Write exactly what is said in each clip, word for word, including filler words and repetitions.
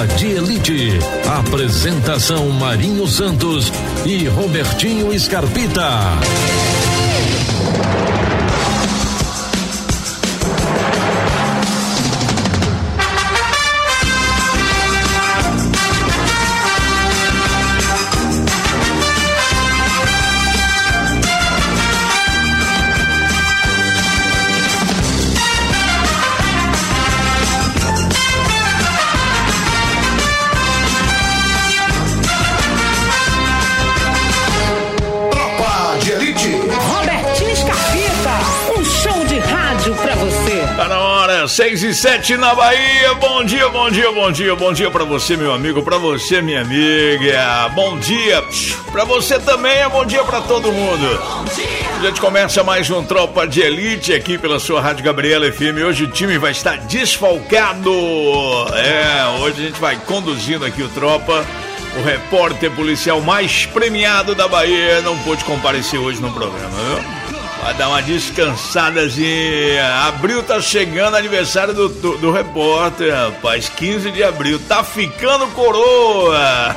de Elite. Apresentação Marinho Santos e Robertinho Scarpita. seis e sete na Bahia. Bom dia, bom dia, bom dia, bom dia pra você, meu amigo, pra você, minha amiga. Bom dia pra você também, bom dia pra todo mundo. A gente começa mais um Tropa de Elite aqui pela sua Rádio Gabriela F M. Hoje o time vai estar desfalcado. É, hoje a gente vai conduzindo aqui o Tropa. O repórter policial mais premiado da Bahia não pôde comparecer hoje no programa, viu? Vai dar uma descansadazinha. Abril tá chegando, aniversário do, do, do repórter, rapaz. quinze de abril. Tá ficando coroa.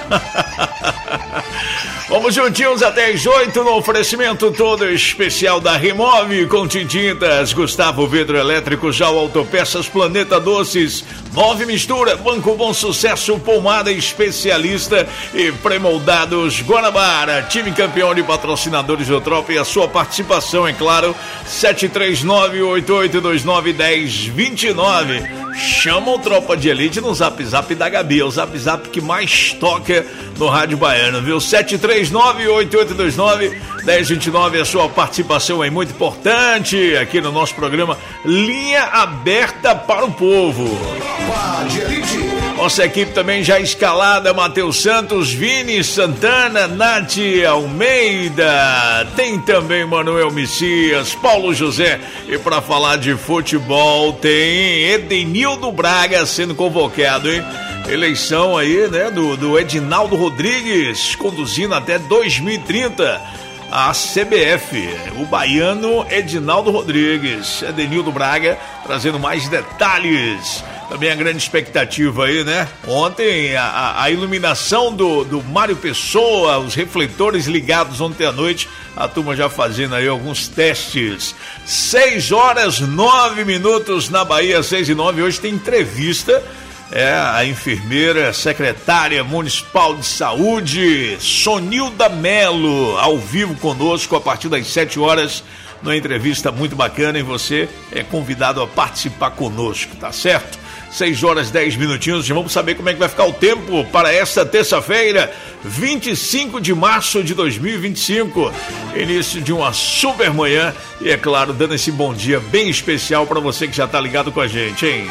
Vamos juntinhos até as oito no oferecimento todo especial da Remove com Tintintas, Gustavo Vidro Elétrico, Jau Autopeças, Planeta Doces, Nove Mistura, Banco Bom Sucesso, Pomada Especialista e Premoldados Guanabara. Time campeão de patrocinadores do Tropa e a sua participação, é claro, sete três nove, oito oito dois nove, um zero dois nove. Chama o Tropa de Elite no Zap Zap da Gabi, é o Zap Zap que mais toca no rádio baiano, viu? sete três nove, oito oito dois nove, um zero dois nove. A sua participação é muito importante aqui no nosso programa Linha Aberta para o Povo. Tropa de Elite. Nossa equipe também já escalada: Matheus Santos, Vini Santana, Nath Almeida, tem também Manuel Messias, Paulo José, e para falar de futebol tem Edenildo Braga sendo convocado, hein? Eleição aí, né, do, do Edinaldo Rodrigues, conduzindo até dois mil e trinta a C B F, o baiano Edinaldo Rodrigues. Edenildo Braga trazendo mais detalhes. Também a grande expectativa aí, né? Ontem a, a iluminação do, do Mário Pessoa, os refletores ligados ontem à noite, a turma já fazendo aí alguns testes. seis horas, nove minutos na Bahia, seis e nove. Hoje tem entrevista. É, a enfermeira, secretária municipal de saúde, Sonilda Melo, ao vivo conosco a partir das sete horas, numa entrevista muito bacana, e você é convidado a participar conosco, tá certo? seis horas, dez minutinhos, e vamos saber como é que vai ficar o tempo para esta terça-feira, vinte e cinco de março de dois mil e vinte e cinco, início de uma super manhã, e é claro, dando esse bom dia bem especial para você que já tá ligado com a gente, hein?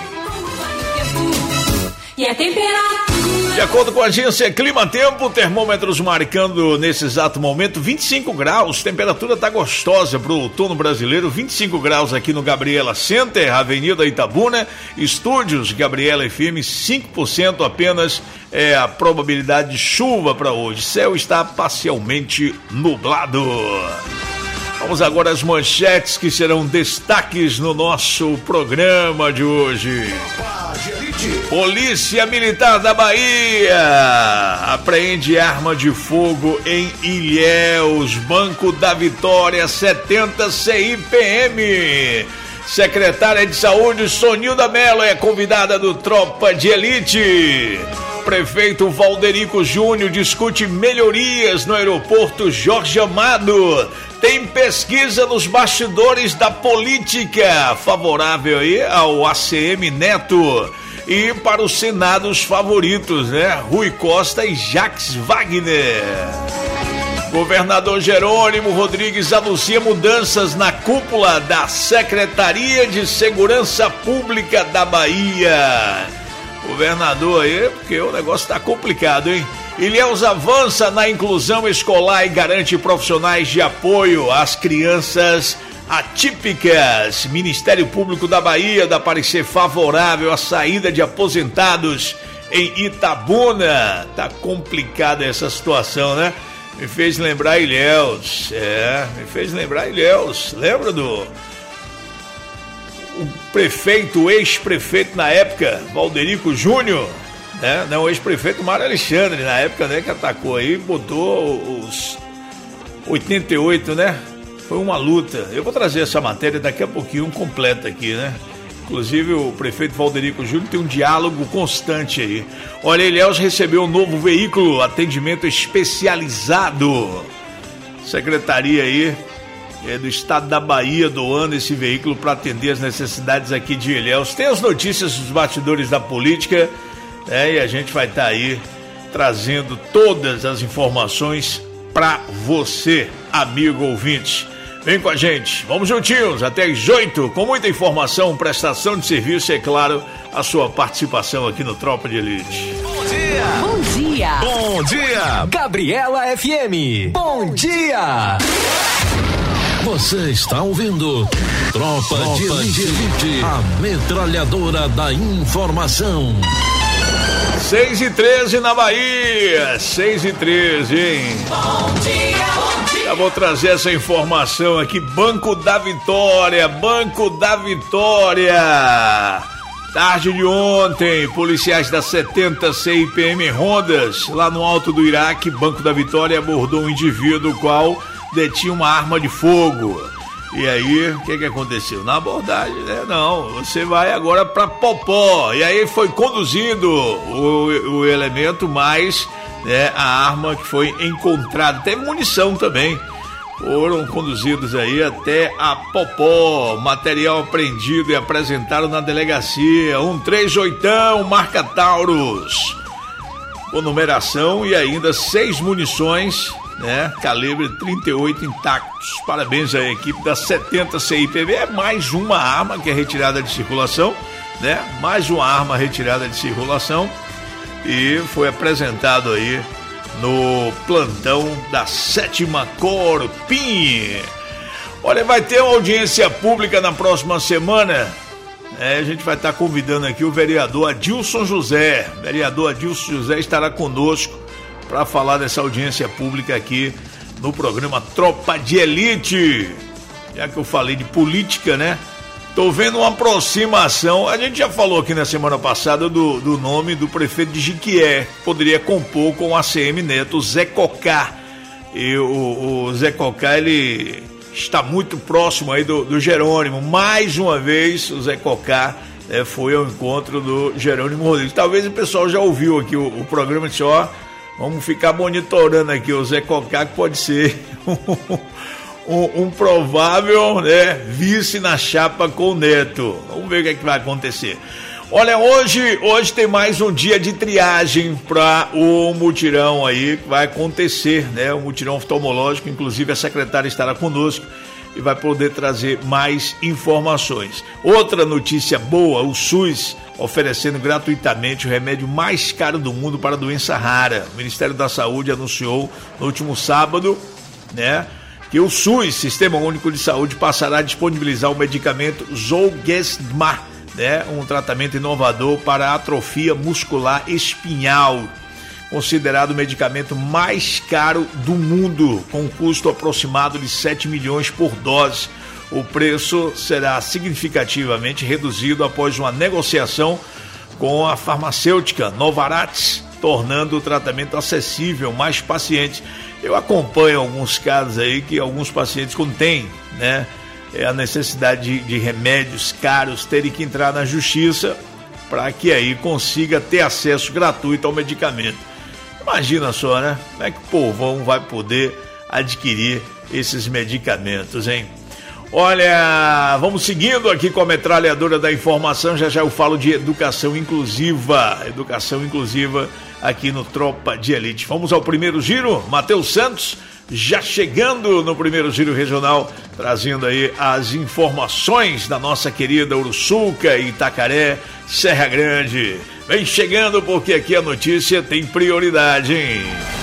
E a temperatura? De acordo com a agência Clima Tempo, termômetros marcando nesse exato momento vinte e cinco graus, temperatura tá gostosa pro outono brasileiro, vinte e cinco graus aqui no Gabriela Center, Avenida Itabuna, estúdios Gabriela F M, cinco por cento apenas é a probabilidade de chuva para hoje, céu está parcialmente nublado. Vamos agora às manchetes que serão destaques no nosso programa de hoje. Polícia Militar da Bahia apreende arma de fogo em Ilhéus. Banco da Vitória, setenta C I P M. Secretária de Saúde Sonilda Melo é convidada do Tropa de Elite. Prefeito Valderico Júnior discute melhorias no aeroporto Jorge Amado. Tem pesquisa nos bastidores da política favorável aí ao A C M Neto. E para os senados favoritos, né? Rui Costa e Jacques Wagner. Governador Jerônimo Rodrigues anuncia mudanças na cúpula da Secretaria de Segurança Pública da Bahia. Governador aí, porque o negócio tá complicado, hein? Ilhéus avança na inclusão escolar e garante profissionais de apoio às crianças atípicas. Ministério Público da Bahia dá parecer favorável à saída de aposentados em Itabuna. Tá complicada essa situação, né? Me fez lembrar Ilhéus. É, me fez lembrar Ilhéus. Lembra do o prefeito, o ex-prefeito na época, Valderico Júnior? né? Não, o ex-prefeito Mário Alexandre, na época, né, que atacou aí, botou os oitenta e oito, né? Foi uma luta. Eu vou trazer essa matéria daqui a pouquinho completa aqui, né? Inclusive o prefeito Valderico Júnior tem um diálogo constante aí. Olha, Ilhéus recebeu um novo veículo, atendimento especializado. Secretaria aí é, do estado da Bahia doando esse veículo para atender as necessidades aqui de Ilhéus. Tem as notícias dos bastidores da política, né? E a gente vai estar tá aí trazendo todas as informações para você, amigo ouvinte. Vem com a gente, vamos juntinhos até às oito, com muita informação, prestação de serviço e, é claro, a sua participação aqui no Tropa de Elite. Bom dia! Bom dia! Bom dia! Gabriela F M, bom dia! Você está ouvindo Tropa, Tropa de Elite, Elite, a metralhadora da informação. seis e treze na Bahia, seis e treze, hein? Bom dia, bom dia. Já vou trazer essa informação aqui, Banco da Vitória, Banco da Vitória. Tarde de ontem, policiais da setenta C I P M Rondas, lá no Alto do Iraque, Banco da Vitória abordou um indivíduo qual detinha uma arma de fogo. E aí, o que que aconteceu? Na abordagem, né? Não, você vai agora pra Popó. E aí foi conduzido o, o elemento mais, né, a arma que foi encontrada. Teve munição também. Foram conduzidos aí até a Popó. Material apreendido e apresentado na delegacia. um três oito, marca Taurus. Com numeração e ainda seis munições, né? Calibre trinta e oito intactos. Parabéns à equipe da setenta C I P M. É mais uma arma que é retirada de circulação, né? Mais uma arma retirada de circulação e foi apresentado aí no plantão da sétima Corpim. Olha, vai ter uma audiência pública na próxima semana. É, a gente vai estar convidando aqui o vereador Adilson José. O vereador Adilson José estará conosco para falar dessa audiência pública aqui no programa Tropa de Elite. Já que eu falei de política, né? Tô vendo uma aproximação. A gente já falou aqui na semana passada do, do nome do prefeito de Jiquié. Poderia compor com o A C M Neto, o Zé Cocá. E o, o Zé Cocá, ele está muito próximo aí do, do Jerônimo. Mais uma vez, o Zé Cocá é, foi ao encontro do Jerônimo Rodrigues. Talvez o pessoal já ouviu aqui o, o programa e disse, ó, vamos ficar monitorando aqui o Zé Cocá, que pode ser um, um provável, né, vice na chapa com o Neto. Vamos ver o que é que vai acontecer. Olha, hoje, hoje tem mais um dia de triagem para o mutirão aí que vai acontecer, né? O mutirão oftalmológico, inclusive a secretária estará conosco e vai poder trazer mais informações. Outra notícia boa, o SUS oferecendo gratuitamente o remédio mais caro do mundo para a doença rara. O Ministério da Saúde anunciou no último sábado, né, que o SUS, Sistema Único de Saúde, passará a disponibilizar o medicamento Zolgensma, né, um tratamento inovador para a atrofia muscular espinhal, considerado o medicamento mais caro do mundo, com um custo aproximado de sete milhões por dose. O preço será significativamente reduzido após uma negociação com a farmacêutica Novartis, tornando o tratamento acessível a mais pacientes. Eu acompanho alguns casos aí que alguns pacientes, quando têm, né, é a necessidade de, de remédios caros, terem que entrar na justiça para que aí consiga ter acesso gratuito ao medicamento. Imagina só, né? Como é que o povão vai poder adquirir esses medicamentos, hein? Olha, vamos seguindo aqui com a metralhadora da informação. Já já eu falo de educação inclusiva. Educação inclusiva aqui no Tropa de Elite. Vamos ao primeiro giro. Matheus Santos já chegando no primeiro giro regional, trazendo aí as informações da nossa querida Uruçuca, Itacaré, Serra Grande. Vem chegando porque aqui a notícia tem prioridade, hein?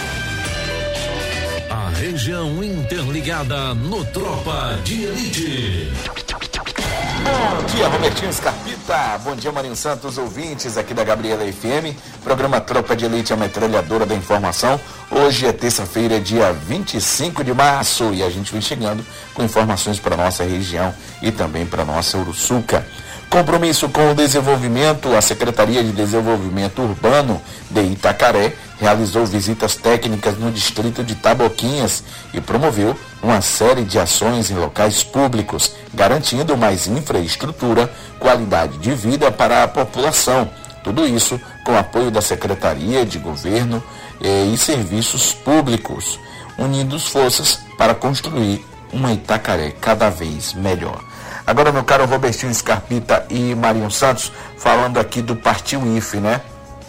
A região interligada no Tropa de Elite. Bom dia, Robertinho Scarpita. Bom dia, Marinho Santos, ouvintes aqui da Gabriela F M. Programa Tropa de Elite, a metralhadora da informação. Hoje é terça-feira, dia vinte e cinco de março, e a gente vem chegando com informações para nossa região e também para nossa Uruçuca. Compromisso com o desenvolvimento, a Secretaria de Desenvolvimento Urbano de Itacaré realizou visitas técnicas no distrito de Taboquinhas e promoveu uma série de ações em locais públicos, garantindo mais infraestrutura, qualidade de vida para a população. Tudo isso com apoio da Secretaria de Governo eh, e Serviços Públicos, unindo forças para construir uma Itacaré cada vez melhor. Agora, meu caro Robertinho Scarpita e Marinho Santos, falando aqui do Partiu I F E, né?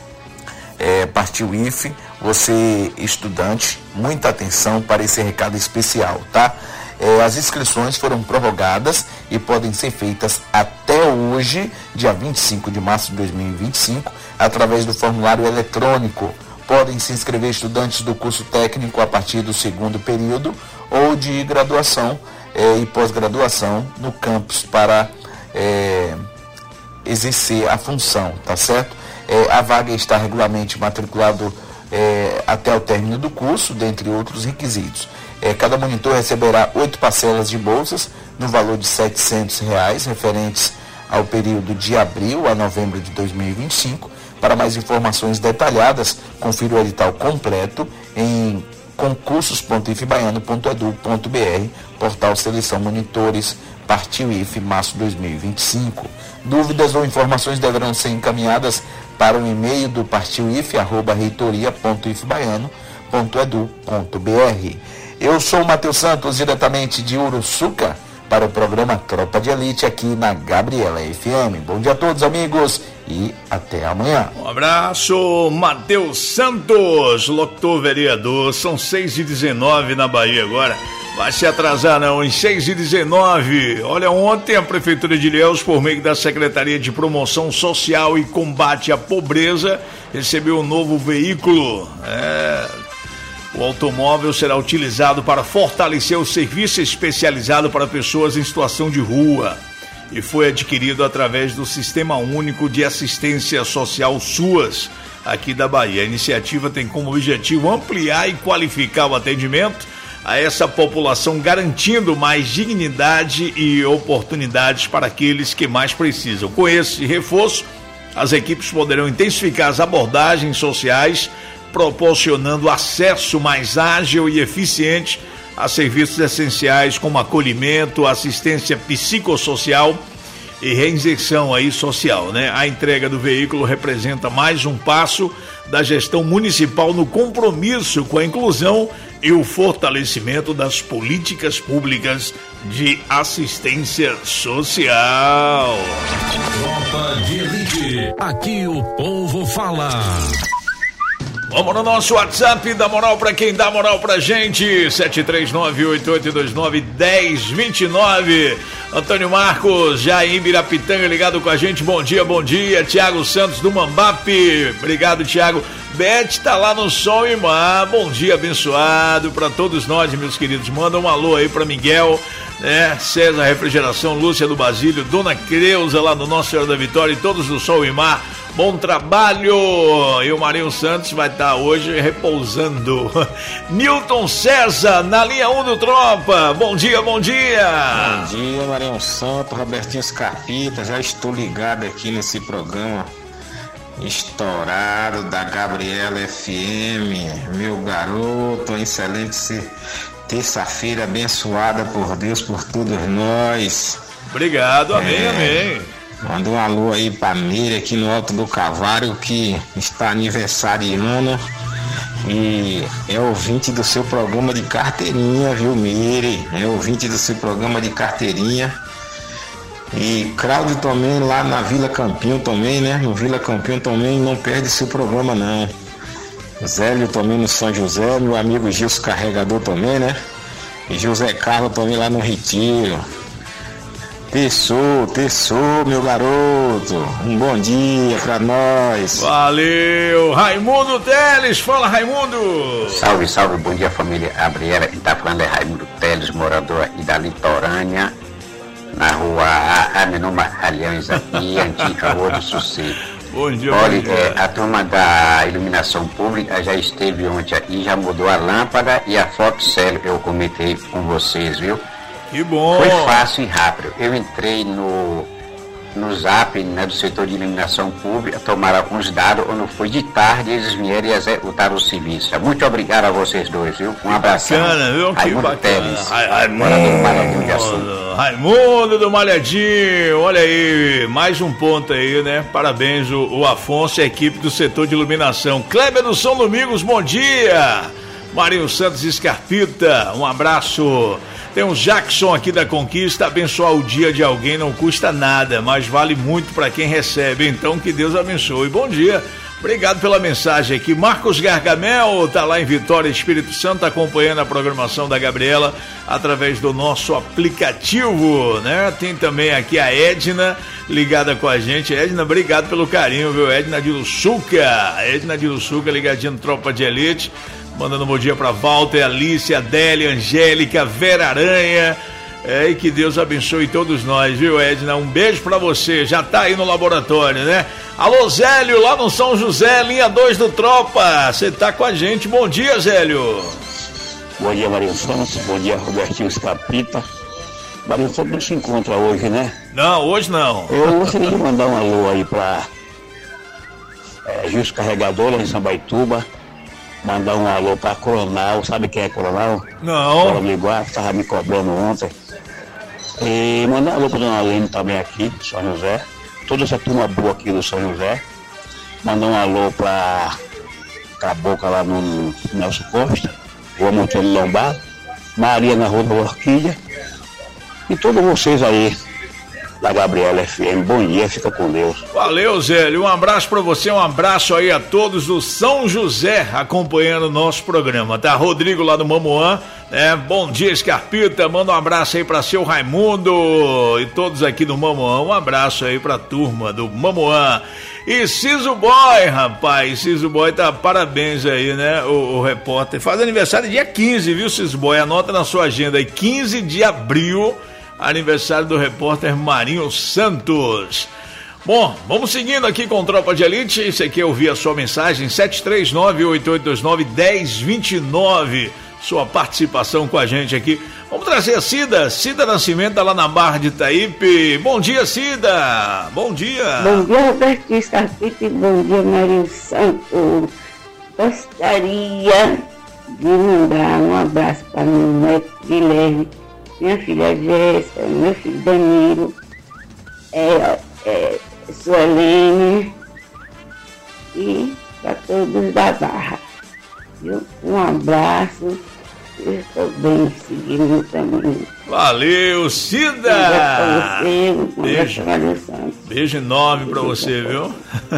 É, Partiu I F E, você estudante, muita atenção para esse recado especial, tá? É, as inscrições foram prorrogadas e podem ser feitas até hoje, dia vinte e cinco de março de dois mil e vinte e cinco, através do formulário eletrônico. Podem se inscrever estudantes do curso técnico a partir do segundo período ou de graduação é, e pós-graduação no campus para é, exercer a função, tá certo? É, a vaga está regularmente matriculado é, até o término do curso, dentre outros requisitos. É, cada monitor receberá oito parcelas de bolsas no valor de setecentos reais, referentes ao período de abril a novembro de dois mil e vinte e cinco. Para mais informações detalhadas, confira o edital completo em concursos ponto i f baiano ponto edu ponto b r, portal Seleção Monitores, Partiu I F E, março de dois mil e vinte e cinco. Dúvidas ou informações deverão ser encaminhadas para o e-mail do partiu i f e arroba reitoria ponto i f baiano ponto edu ponto b r. Eu sou o Matheus Santos, diretamente de Uruçuca, para o programa Tropa de Elite, aqui na Gabriela F M. Bom dia a todos, amigos, e até amanhã. Um abraço, Matheus Santos, locutor vereador. São seis e dezenove na Bahia agora. Vai se atrasar não, em seis e dezenove. Olha, ontem a Prefeitura de Ilhéus, por meio da Secretaria de Promoção Social e Combate à Pobreza, recebeu um novo veículo. É... O automóvel será utilizado para fortalecer o serviço especializado para pessoas em situação de rua e foi adquirido através do Sistema Único de Assistência Social SUAS, aqui da Bahia. A iniciativa tem como objetivo ampliar e qualificar o atendimento a essa população, garantindo mais dignidade e oportunidades para aqueles que mais precisam. Com esse reforço, as equipes poderão intensificar as abordagens sociais, proporcionando acesso mais ágil e eficiente a serviços essenciais como acolhimento, assistência psicossocial e reinserção aí social, né? A entrega do veículo representa mais um passo da gestão municipal no compromisso com a inclusão e o fortalecimento das políticas públicas de assistência social. Tropa de Elite, aqui o povo fala. Vamos no nosso WhatsApp, dá moral pra quem dá moral pra gente, sete três nove, oito oito dois nove, um zero dois nove. Antônio Marcos, já em Ibirapitanga, ligado com a gente, bom dia, bom dia. Tiago Santos do Mambape, obrigado, Tiago. Beth tá lá no Sol e Mar, bom dia abençoado pra todos nós, meus queridos. Manda um alô aí pra Miguel, né? César Refrigeração, Lúcia do Basílio, Dona Creuza lá no Nossa Senhora da Vitória e todos do Sol e Mar. Bom trabalho! E o Marinho Santos vai estar hoje repousando. Nilton César, na linha um do Tropa. Bom dia, bom dia! Bom dia, Marinho Santos, Robertinho Scarpita. Já estou ligado aqui nesse programa estourado da Gabriela F M. Meu garoto, excelente terça-feira abençoada por Deus, por todos nós. Obrigado, amém, é... amém. Manda um alô aí pra Mire aqui no Alto do Calvário, que está aniversariando e é ouvinte do seu programa de carteirinha, viu, Mire? É ouvinte do seu programa de carteirinha. E Cláudio também lá na Vila Campinho também, né? No Vila Campinho também não perde seu programa não. Zélio também no São José, meu amigo Gilson Carregador também, né? E José Carlos também lá no Retiro. Terçou, terçou, meu garoto. Um bom dia pra nós. Valeu, Raimundo Teles. Fala, Raimundo. Salve, salve, bom dia, família Gabriela. Quem tá falando é Raimundo Teles, morador aqui da Litorânea, na rua Aminon Magalhães, aqui, antiga Rua do Sossego. Bom dia, Olha, bom dia. É, a turma da iluminação pública já esteve ontem aqui, já mudou a lâmpada e a foto célula que eu comentei com vocês, viu? Que bom! Foi fácil e rápido. Eu entrei no no zap, né, do setor de iluminação pública, tomaram alguns dados, quando foi de tarde, eles vieram e executaram o serviço. Muito obrigado a vocês dois, viu? Um abraço. Bacana, viu? Que Raimundo bacana. Teles, Ra- Raimundo, morador do Malhadinho de Açúcar. Raimundo do Malhadinho, olha aí, mais um ponto aí, né? Parabéns, o, o Afonso e a equipe do setor de iluminação. Kleber do São Domingos, bom dia. Marinho Santos Escarpita, um abraço. Tem um Jackson aqui da Conquista, abençoar o dia de alguém não custa nada, mas vale muito para quem recebe, então que Deus abençoe. Bom dia, obrigado pela mensagem aqui. Marcos Gargamel tá lá em Vitória, Espírito Santo, acompanhando a programação da Gabriela através do nosso aplicativo, né? Tem também aqui a Edna ligada com a gente. Edna, obrigado pelo carinho, viu? Edna de Luçuca, Edna de Luçuca ligadinha no Tropa de Elite. Mandando um bom dia para Walter, Alice, Adélia, Angélica, Vera Aranha. É, e que Deus abençoe todos nós, viu, Edna? Um beijo para você. Já tá aí no laboratório, né? Alô, Zélio, lá no São José, linha dois do Tropa. Você tá com a gente. Bom dia, Zélio. Bom dia, Marinho Santos. Bom dia, Robertinho Escapita. Marinho Santos não se encontra hoje, né? Não, hoje não. Eu gostaria de mandar um alô aí para é, Justo Carregador, lá em Sambaituba. Mandar um alô pra Coronel, sabe quem é Coronel? Não. Coronel Iguar, que tava me cobrando ontem. E mandar um alô pra Dona Lene também aqui, São José. Toda essa turma boa aqui do São José. Mandar um alô pra Cabocla lá no Nelson Costa, Rua Monteiro Lombardo, Maria na Rua da Orquídea. E todos vocês aí da Gabriela F M, bom dia, fica com Deus. Valeu, Zélio, um abraço pra você, um abraço aí a todos do São José acompanhando o nosso programa, tá? Rodrigo lá do Mamoã, né? Bom dia, Escarpita, manda um abraço aí pra seu Raimundo e todos aqui do Mamoã, um abraço aí pra turma do Mamoã. E Ciso Boy, rapaz, Ciso Boy tá parabéns aí, né? O, o repórter faz aniversário dia quinze, viu, Ciso Boy? Anota na sua agenda aí, quinze de abril, aniversário do repórter Marinho Santos. Bom, vamos seguindo aqui com Tropa de Elite. Esse aqui eu vi a sua mensagem, sete três nove, oito oito dois nove, um zero dois nove. Sua participação com a gente aqui. Vamos trazer a Cida. Cida Nascimento tá lá na Barra de Itaípe. Bom dia, Cida. Bom dia. Bom dia, Roberto Escarpita, e bom dia, Marinho Santos. Gostaria de mandar um abraço para meu neto Guilherme, minha filha Jéssica, meu filho Danilo, é, é, Suelene e para todos da Barra. Viu? Um abraço, eu estou bem seguindo no caminho. Valeu, Cida! Pra você, beijo. Beijo enorme pra você, viu?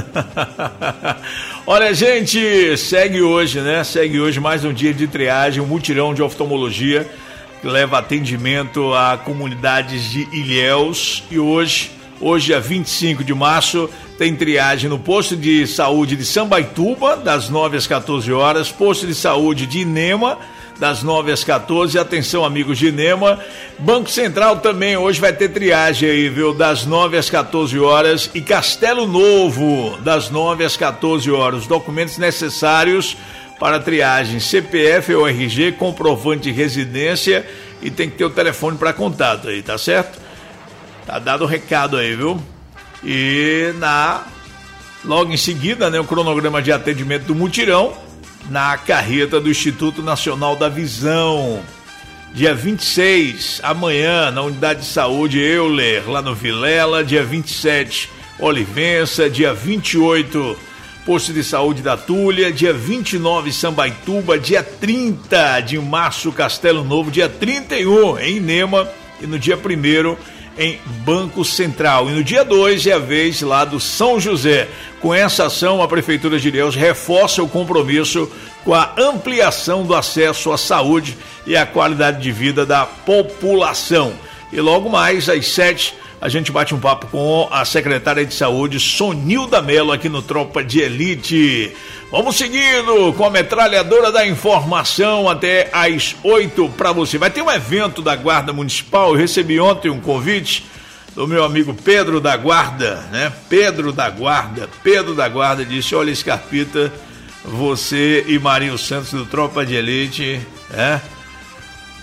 Olha, gente, segue hoje, né? Segue hoje mais um dia de triagem, um mutirão de oftalmologia que leva atendimento a comunidades de Ilhéus. E hoje, hoje, dia vinte e cinco de março, tem triagem no posto de saúde de Sambaituba, das nove às quatorze horas, posto de saúde de Inema, das nove às quatorze. Atenção, amigos de Inema. Banco Central também hoje vai ter triagem aí, viu? Das nove às quatorze horas. E Castelo Novo, das nove às quatorze horas. Os documentos necessários para triagem: C P F ou R G, comprovante de residência, e tem que ter o telefone para contato aí, tá certo? Tá dado o recado aí, viu? E na logo em seguida, né, o cronograma de atendimento do mutirão na carreta do Instituto Nacional da Visão. Dia vinte e seis, amanhã, na Unidade de Saúde Euler, lá no Vilela. Dia vinte e sete, Olivença. Dia vinte e oito, Posto de Saúde da Túlia. Dia vinte e nove, Sambaituba. Dia trinta de março, Castelo Novo. Dia trinta e um, em Inema. E no dia primeiro, em Banco Central. E no dia dois é a vez lá do São José. Com essa ação, a Prefeitura de Ilhéus reforça o compromisso com a ampliação do acesso à saúde e à qualidade de vida da população. E logo mais, às sete, a gente bate um papo com a secretária de Saúde, Sonilda Mello, aqui no Tropa de Elite. Vamos seguindo com a metralhadora da informação até às oito para você. Vai ter um evento da Guarda Municipal. Eu recebi ontem um convite do meu amigo Pedro da Guarda, né? Pedro da Guarda. Pedro da Guarda disse: olha, Escarpita, você e Marinho Santos do Tropa de Elite, né?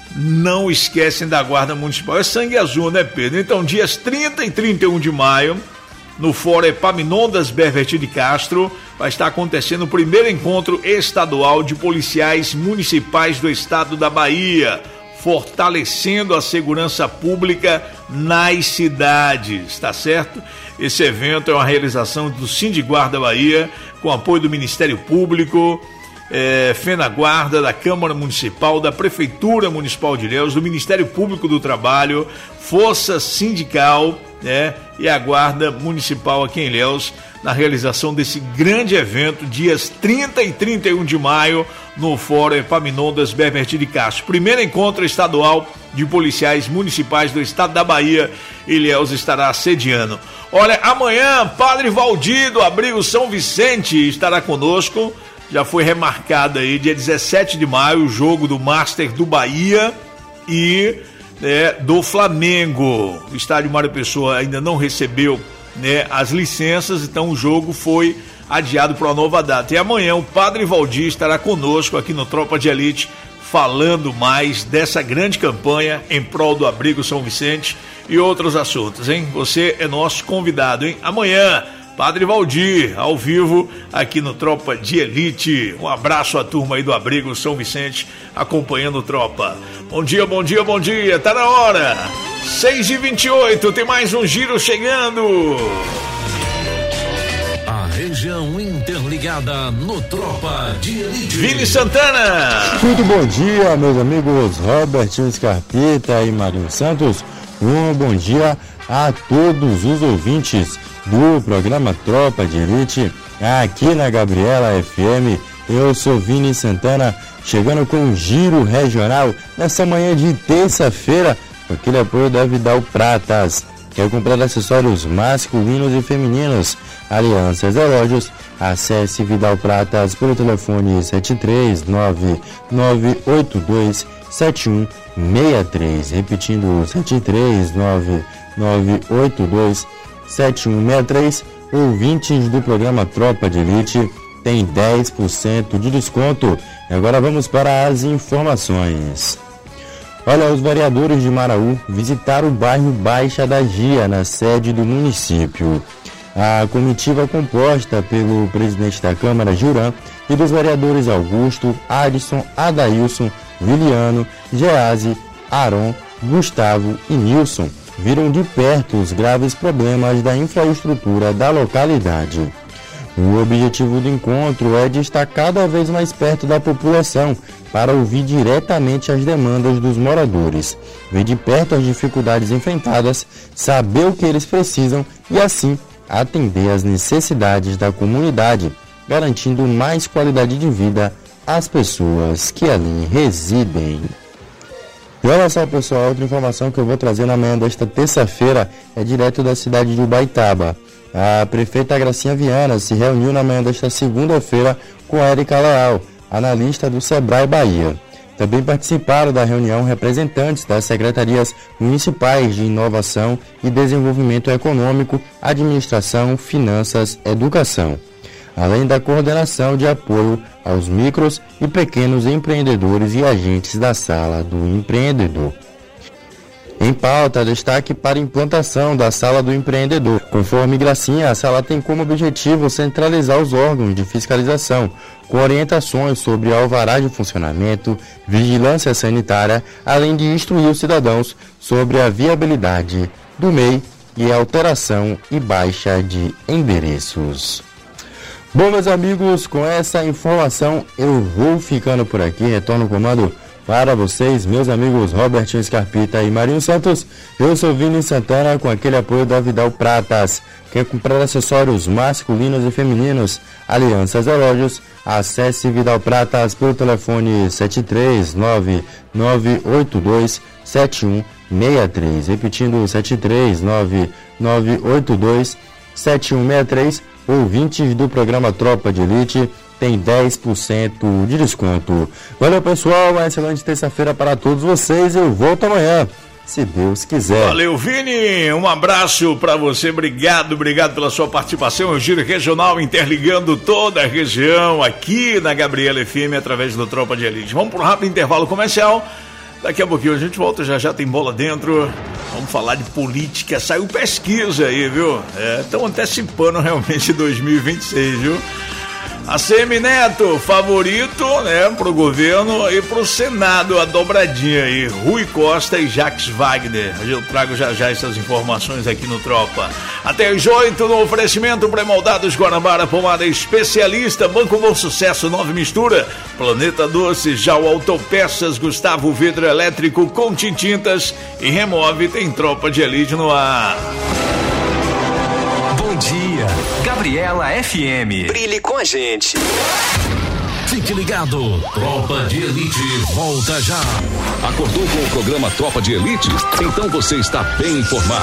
não esquecem da Guarda Municipal. É sangue azul, né, Pedro? Então, dias trinta e trinta e um de maio, no Fórum Epaminondas Berverti de Castro, vai estar acontecendo o primeiro encontro estadual de policiais municipais do estado da Bahia, fortalecendo a segurança pública nas cidades, tá certo? Esse evento é uma realização do Sindiguarda Bahia, com apoio do Ministério Público, é, FENAGuarda, da Câmara Municipal, da Prefeitura Municipal de Ilhéus, do Ministério Público do Trabalho, Força Sindical, né, e a Guarda Municipal aqui em Ilhéus, na realização desse grande evento, dias trinta e trinta e um de maio, no Fórum Epaminondas Berverti de Castro. Primeiro encontro estadual de policiais municipais do estado da Bahia, Ilhéus estará sediando. Olha, amanhã, Padre Valdir, do Abrigo São Vicente, estará conosco. Já foi remarcado aí, dia dezessete de maio, o jogo do Master do Bahia e né, do Flamengo. O estádio Mário Pessoa ainda não recebeu, né, as licenças, então o jogo foi adiado para uma nova data. E amanhã o Padre Valdir estará conosco aqui no Tropa de Elite, falando mais dessa grande campanha em prol do Abrigo São Vicente e outros assuntos, hein? Você é nosso convidado, hein? Amanhã, Padre Valdir, ao vivo, aqui no Tropa de Elite. Um abraço à turma aí do Abrigo São Vicente, acompanhando o Tropa. Bom dia, bom dia, bom dia, tá na hora. seis e vinte e oito, tem mais um giro chegando. A região interligada no Tropa de Elite. Vini Santana. Muito bom dia, meus amigos Robertinho Scarpita e Marinho Santos. Um bom dia a todos os ouvintes do programa Tropa de Elite, aqui na Gabriela F M. Eu sou Vini Santana, chegando com um giro regional nessa manhã de terça-feira, com aquele apoio da Vidal Pratas. Quer comprar acessórios masculinos e femininos, alianças, relógios? Acesse Vidal Pratas pelo telefone sete três nove nove oito dois sete um seis três, repetindo sete três nove nove oito dois sete um seis três. Ouvintes do programa Tropa de Elite tem dez por cento de desconto. E agora vamos para as informações. Olha, os vereadores de Maraú visitaram o bairro Baixa da Gia, na sede do município. A comitiva composta pelo presidente da Câmara, Juran, e dos vereadores Augusto, Adson, Adailson, Viliano, Gease, Aron, Gustavo e Nilson viram de perto os graves problemas da infraestrutura da localidade. O objetivo do encontro é de estar cada vez mais perto da população para ouvir diretamente as demandas dos moradores, ver de perto as dificuldades enfrentadas, saber o que eles precisam e assim atender às necessidades da comunidade, garantindo mais qualidade de vida às pessoas que ali residem. E olha só, pessoal, outra informação que eu vou trazer na manhã desta terça-feira é direto da cidade de Ubaitaba. A prefeita Gracinha Viana se reuniu na manhã desta segunda-feira com Érica Leal, analista do Sebrae Bahia. Também participaram da reunião representantes das secretarias municipais de Inovação e Desenvolvimento Econômico, Administração, Finanças, Educação, além da coordenação de apoio aos micros e pequenos empreendedores e agentes da Sala do Empreendedor. Em pauta, destaque para a implantação da Sala do Empreendedor. Conforme Gracinha, a sala tem como objetivo centralizar os órgãos de fiscalização, com orientações sobre alvará de funcionamento, vigilância sanitária, além de instruir os cidadãos sobre a viabilidade do M E I e alteração e baixa de endereços. Bom, meus amigos, com essa informação eu vou ficando por aqui. Retorno o comando para vocês, meus amigos Robertinho Scarpita e Marinho Santos. Eu sou Vini Santana, com aquele apoio da Vidal Pratas. Quer comprar acessórios masculinos e femininos, alianças, relógios? Acesse Vidal Pratas pelo telefone sete três nove nove oito dois sete um seis três, repetindo sete três nove nove oito dois sete um seis três. Ouvintes do programa Tropa de Elite tem dez por cento de desconto. Valeu, pessoal, uma excelente terça-feira para todos vocês. Eu volto amanhã, se Deus quiser. Valeu, Vini, um abraço para você, obrigado, obrigado pela sua participação. O Giro Regional interligando toda a região aqui na Gabriela F M através do Tropa de Elite. Vamos para um rápido intervalo comercial. Daqui a pouquinho a gente volta, já já tem bola dentro. Vamos falar de política. Saiu pesquisa aí, viu? Estão é, antecipando realmente dois mil e vinte e seis, viu? A Semi Neto, favorito, né, pro governo e pro Senado, a dobradinha aí, Rui Costa e Jacques Wagner. Eu trago já já essas informações aqui no Tropa. Até às oito no oferecimento pré-moldados Guanabara, pomada especialista, Banco Bom Sucesso, Nove Mistura, Planeta Doce, Jau Autopeças, Gustavo Vidro Elétrico, Conti Tintas e Remove, tem Tropa de Elite no ar. Bom dia, Gabriela F M. Brilhe com a gente. Fique ligado, Tropa de Elite volta já. Acordou com o programa Tropa de Elite? Então você está bem informado.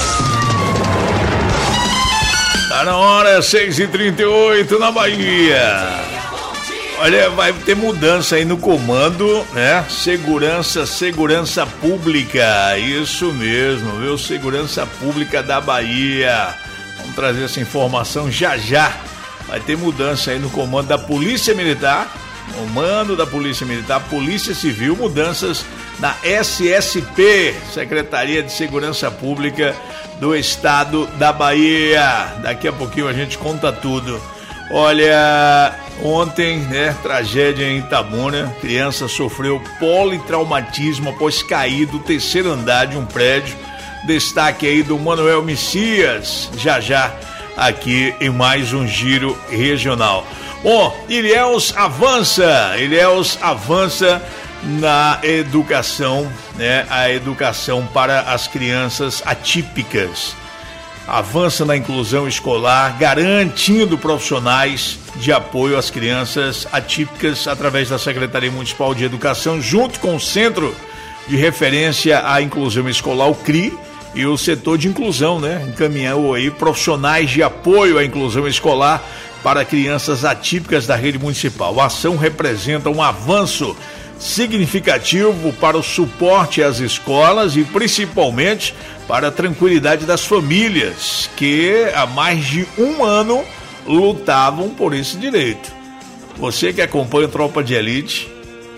Tá na hora, seis e trinta e oito na Bahia. Olha, vai ter mudança aí no comando, né? Segurança, segurança pública, isso mesmo, viu? Segurança pública da Bahia. Vamos trazer essa informação já já. Vai ter mudança aí no comando da Polícia Militar, comando da Polícia Militar, Polícia Civil, mudanças na S S P, Secretaria de Segurança Pública do Estado da Bahia. Daqui a pouquinho a gente conta tudo. Olha, ontem, né, tragédia em Itabuna, criança sofreu politraumatismo após cair do terceiro andar de um prédio. Destaque aí do Manuel Messias, já já aqui em mais um giro regional. Bom, Ilhéus avança, Ilhéus avança na educação, né? A educação para as crianças atípicas. Avança na inclusão escolar, garantindo profissionais de apoio às crianças atípicas através da Secretaria Municipal de Educação, junto com o Centro de Referência à Inclusão Escolar, o C R I, e o setor de inclusão, né? Encaminhou aí profissionais de apoio à inclusão escolar para crianças atípicas da rede municipal. A ação representa um avanço significativo para o suporte às escolas e principalmente para a tranquilidade das famílias que há mais de um ano lutavam por esse direito. Você que acompanha o Tropa de Elite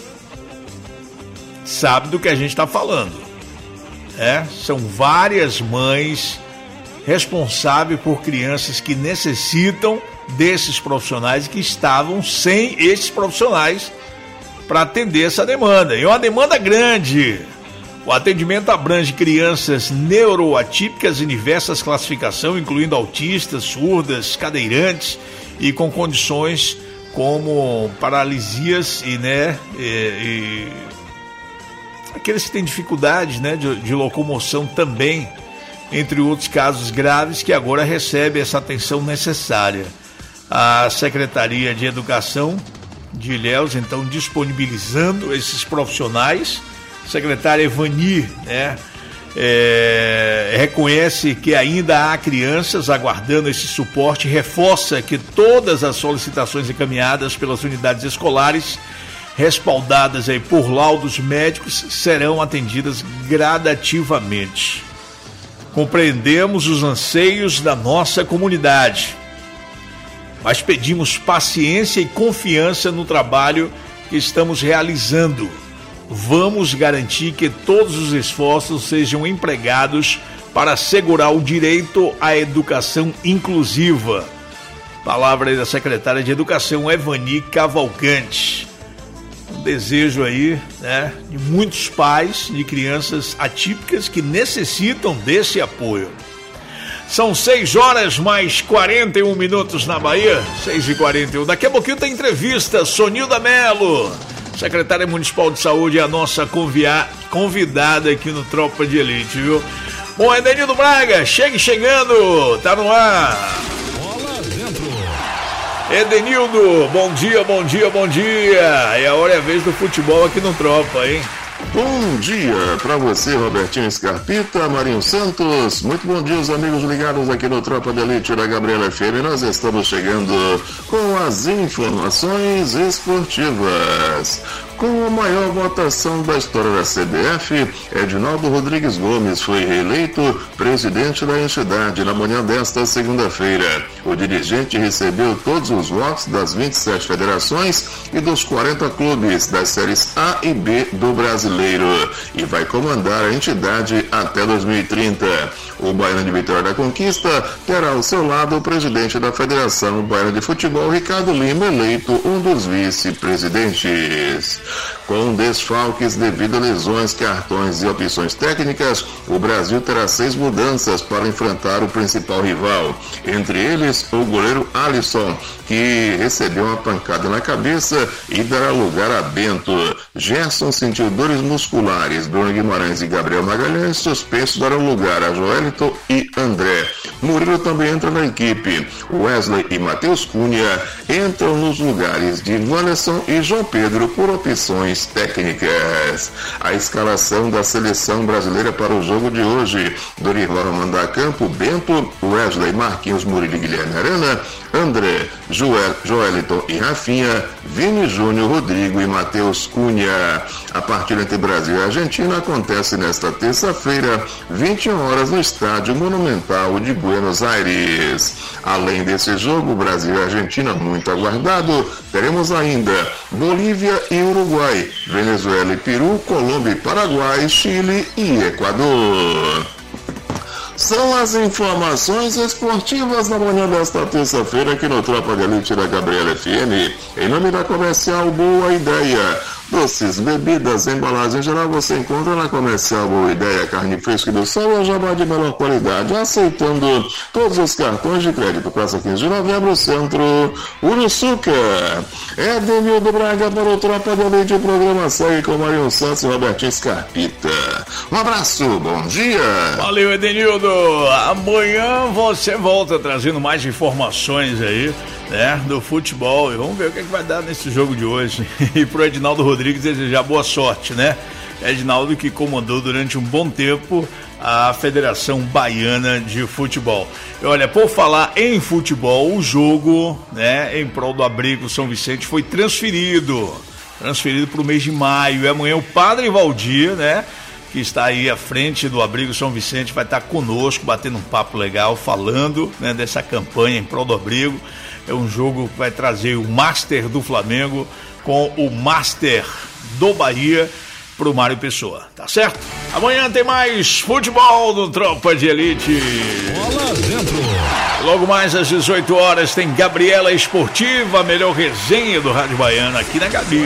sabe do que a gente está falando. É, são várias mães responsáveis por crianças que necessitam desses profissionais e que estavam sem esses profissionais para atender essa demanda. E é uma demanda grande. O atendimento abrange crianças neuroatípicas em diversas classificações, incluindo autistas, surdas, cadeirantes e com condições como paralisias e, né, e, e aqueles que têm dificuldades, né, de, de locomoção também, entre outros casos graves que agora recebem essa atenção necessária. A Secretaria de Educação de Ilhéus, então, disponibilizando esses profissionais. A secretária Evani, né, é, reconhece que ainda há crianças aguardando esse suporte, reforça que todas as solicitações encaminhadas pelas unidades escolares respaldadas aí por laudos médicos serão atendidas gradativamente. Compreendemos os anseios da nossa comunidade, mas pedimos paciência e confiança no trabalho que estamos realizando. Vamos garantir que todos os esforços sejam empregados para assegurar o direito à educação inclusiva. Palavra aí da secretária de Educação, Evani Cavalcante. Um desejo aí, né, de muitos pais de crianças atípicas que necessitam desse apoio. São seis horas mais quarenta e um minutos na Bahia, seis e quarenta e um. Daqui a pouquinho tem entrevista, Sonilda Melo, secretária municipal de saúde, é a nossa convia, convidada aqui no Tropa de Elite, viu? Bom, Edenildo Braga, chegue chegando, tá no ar. Edenildo, bom dia, bom dia, bom dia. É a hora e a vez do futebol aqui no Tropa, hein? Bom dia para você, Robertinho Scarpita, Marinho Santos. Muito bom dia, os amigos ligados aqui no Tropa de Elite da Gabriela F M. Nós estamos chegando com as informações esportivas. Com a maior votação da história da C B F, Edinaldo Rodrigues Gomes foi reeleito presidente da entidade na manhã desta segunda-feira. O dirigente recebeu todos os votos das vinte e sete federações e dos quarenta clubes das séries A e B do Brasileiro e vai comandar a entidade até dois mil e trinta. O Baiano de Vitória da Conquista terá ao seu lado o presidente da Federação Baiana de Futebol, Ricardo Lima, eleito um dos vice-presidentes. Com desfalques devido a lesões, cartões e opções técnicas, o Brasil terá seis mudanças para enfrentar o principal rival. Entre eles, o goleiro Alisson, que recebeu uma pancada na cabeça e dará lugar a Bento. Gerson sentiu dores musculares. Bruno Guimarães e Gabriel Magalhães, suspensos, darão lugar a Joelito e André. Murilo também entra na equipe. Wesley e Matheus Cunha entram nos lugares de Wanderson e João Pedro por opções técnicas. A escalação da seleção brasileira para o jogo de hoje: Dorival Romanda Campo, Bento, Wesley, Marquinhos, Murilo e Guilherme Arana, André, Joel, Joeliton e Rafinha, Vini Júnior, Rodrigo e Matheus Cunha. A partida entre Brasil e Argentina acontece nesta terça-feira, vinte e uma horas, no Estádio Monumental de Buenos Aires. Além desse jogo, Brasil e Argentina, muito aguardado, teremos ainda Bolívia e Uruguai, Venezuela e Peru, Colômbia e Paraguai, Chile e Equador. São as informações esportivas na manhã desta terça-feira aqui no Tropa de Elite da Gabriela F M. Em nome da Comercial Boa Ideia. Doces, bebidas, embalagem em geral você encontra na Comercial Boa Ideia. Carne fresca do sol e jabá de melhor qualidade. Aceitando todos os cartões de crédito. Praça quinze de novembro, Centro Uruçuca. É Denildo Braga para o Tropa de Elite. O programa segue com Marinho Santos e Robertinho Scarpita. Um abraço, bom dia. Valeu, Edenildo. Amanhã você volta trazendo mais informações aí, né, do futebol. E vamos ver o que, é que vai dar nesse jogo de hoje. E pro Edinaldo Rodrigues desejar boa sorte, né? Edinaldo, que comandou durante um bom tempo a Federação Baiana de Futebol. E olha, por falar em futebol, o jogo, né, em prol do Abrigo São Vicente foi transferido. Transferido para o mês de maio. E amanhã o Padre Valdir, né, que está aí à frente do Abrigo São Vicente, vai estar conosco, batendo um papo legal, falando, né, dessa campanha em prol do Abrigo. É um jogo que vai trazer o Master do Flamengo com o Master do Bahia pro Mário Pessoa, tá certo? Amanhã tem mais futebol no Tropa de Elite. Bola dentro. Logo mais às dezoito horas tem Gabriela Esportiva, a melhor resenha do Rádio Baiano aqui na Gabi.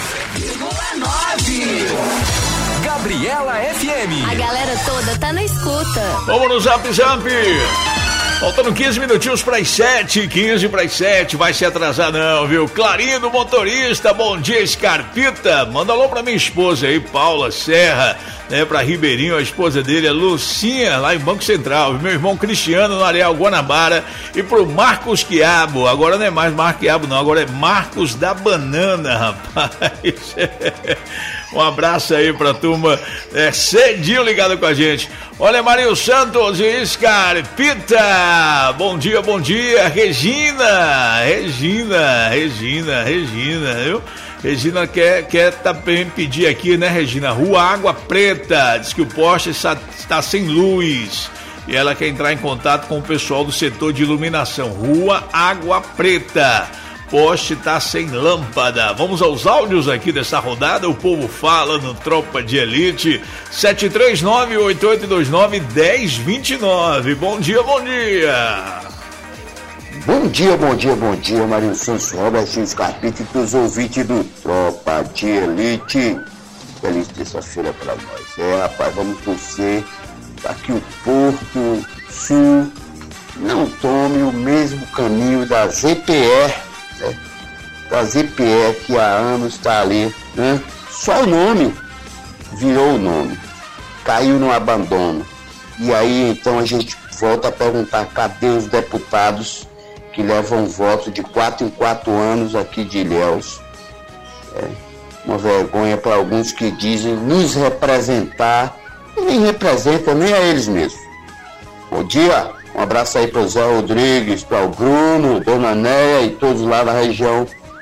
Gabriela F M. A galera toda tá na escuta. Vamos no Zap Zap. Faltando quinze minutinhos para as sete, quinze para as sete, vai se atrasar não, viu? Clarindo, motorista, bom dia, Scarpita. Manda alô pra minha esposa aí, Paula Serra, né? Pra Ribeirinho, a esposa dele, a Lucinha, lá em Banco Central. Meu irmão Cristiano, no Areal Guanabara. E pro Marcos Quiabo, agora não é mais Marcos Quiabo não, agora é Marcos da Banana, rapaz. Um abraço aí pra turma, é, cedinho ligado com a gente. Olha, Marinho Santos e Scarpita. Bom dia, bom dia. Regina, Regina, Regina, Regina, viu? Regina quer, quer também pedir aqui, né, Regina? Rua Água Preta. Diz que o poste está, está sem luz. E ela quer entrar em contato com o pessoal do setor de iluminação. Rua Água Preta. Poste tá sem lâmpada. Vamos aos áudios aqui dessa rodada. O povo fala no Tropa de Elite. sete três nove, oito oito dois nove, um zero dois nove. Bom dia, bom dia. Bom dia, bom dia, bom dia, Marinho Santos, Robertinho Scarpita e todos os ouvintes do Tropa de Elite. Feliz terça-feira para nós. É, rapaz, vamos torcer para que o Porto Sul não tome o mesmo caminho da Z P E. É, da Z P E, que há anos está ali, né? Só o nome virou o nome, caiu no abandono. E aí então a gente volta a perguntar: cadê os deputados que levam voto de quatro em quatro anos aqui de Ilhéus? É uma vergonha para alguns que dizem nos representar e nem representam nem a eles mesmos. Bom dia. Um abraço aí para o Zé Rodrigues, para o Bruno, Dona Néia e todos lá da região.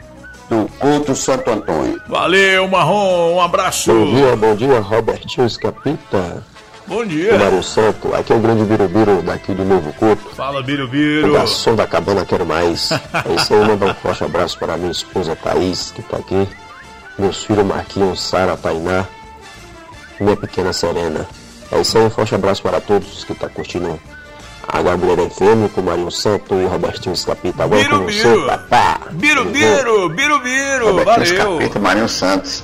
do Couto Santo Antônio. Valeu, Marrom, um abraço. Bom dia, bom dia, Robertinho Escapita. Bom dia. Mário Santo, aqui é o grande Birubiru daqui do Novo Couto. Fala, Birubiru. O garçom da cabana quero mais. É isso aí, mandar um forte abraço para minha esposa Thaís, que tá aqui. Meus filhos Marquinhos, Sara, Tainá. Minha pequena Serena. É isso aí, um forte abraço para todos que tá curtindo a Gabriela F M com Marinho Santo e Robertinho Escapita. Agora com você, papá. Birubiru, Birubiru, valeu. Escapita, Marinho Santos.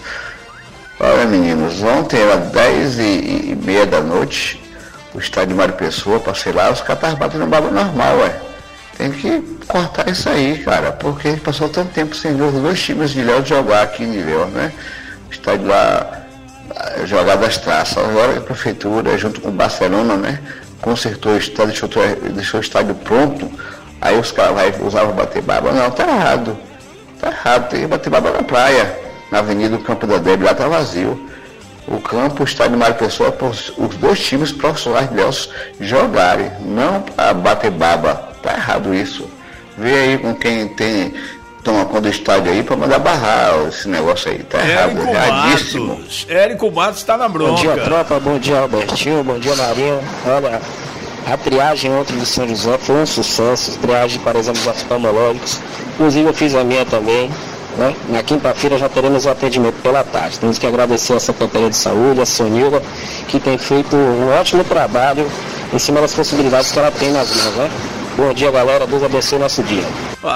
Olha, meninos, ontem era dez e meia da noite, o estádio Mário Pessoa, passei lá, os caras estavam batendo baba normal, ué. Tem que cortar isso aí, cara, porque passou tanto tempo sem ver os dois times de Léo jogar aqui em Léo, né? O estádio lá, jogar das traças. Agora a prefeitura, junto com o Barcelona, né, consertou o estádio, deixou, deixou o estádio pronto, aí os caras vão usar para bater baba. Não, tá errado, tá errado, tem que bater baba na praia. Na Avenida do Campo da Débora, lá está vazio. O campo, o estádio Mário Pessoa, para os dois times profissionais de Léus jogarem, não para bater baba. Tá errado isso. Vê aí com quem tem, toma conta do estádio aí para mandar barrar esse negócio aí. Tá errado, erradíssimo. Érico Matos está na bronca. Bom dia, tropa. Bom dia, Albertinho. Bom dia, Marinho. Olha, a triagem ontem de São José foi um sucesso. Triagem para exames oftalmológicos. Inclusive eu fiz a minha também. Né? Na quinta-feira já teremos o atendimento pela tarde. Temos que agradecer a Secretaria de Saúde, a Sonila, que tem feito um ótimo trabalho em cima das possibilidades que ela tem nas mãos, né? Bom dia, galera. Deus abençoe o nosso dia.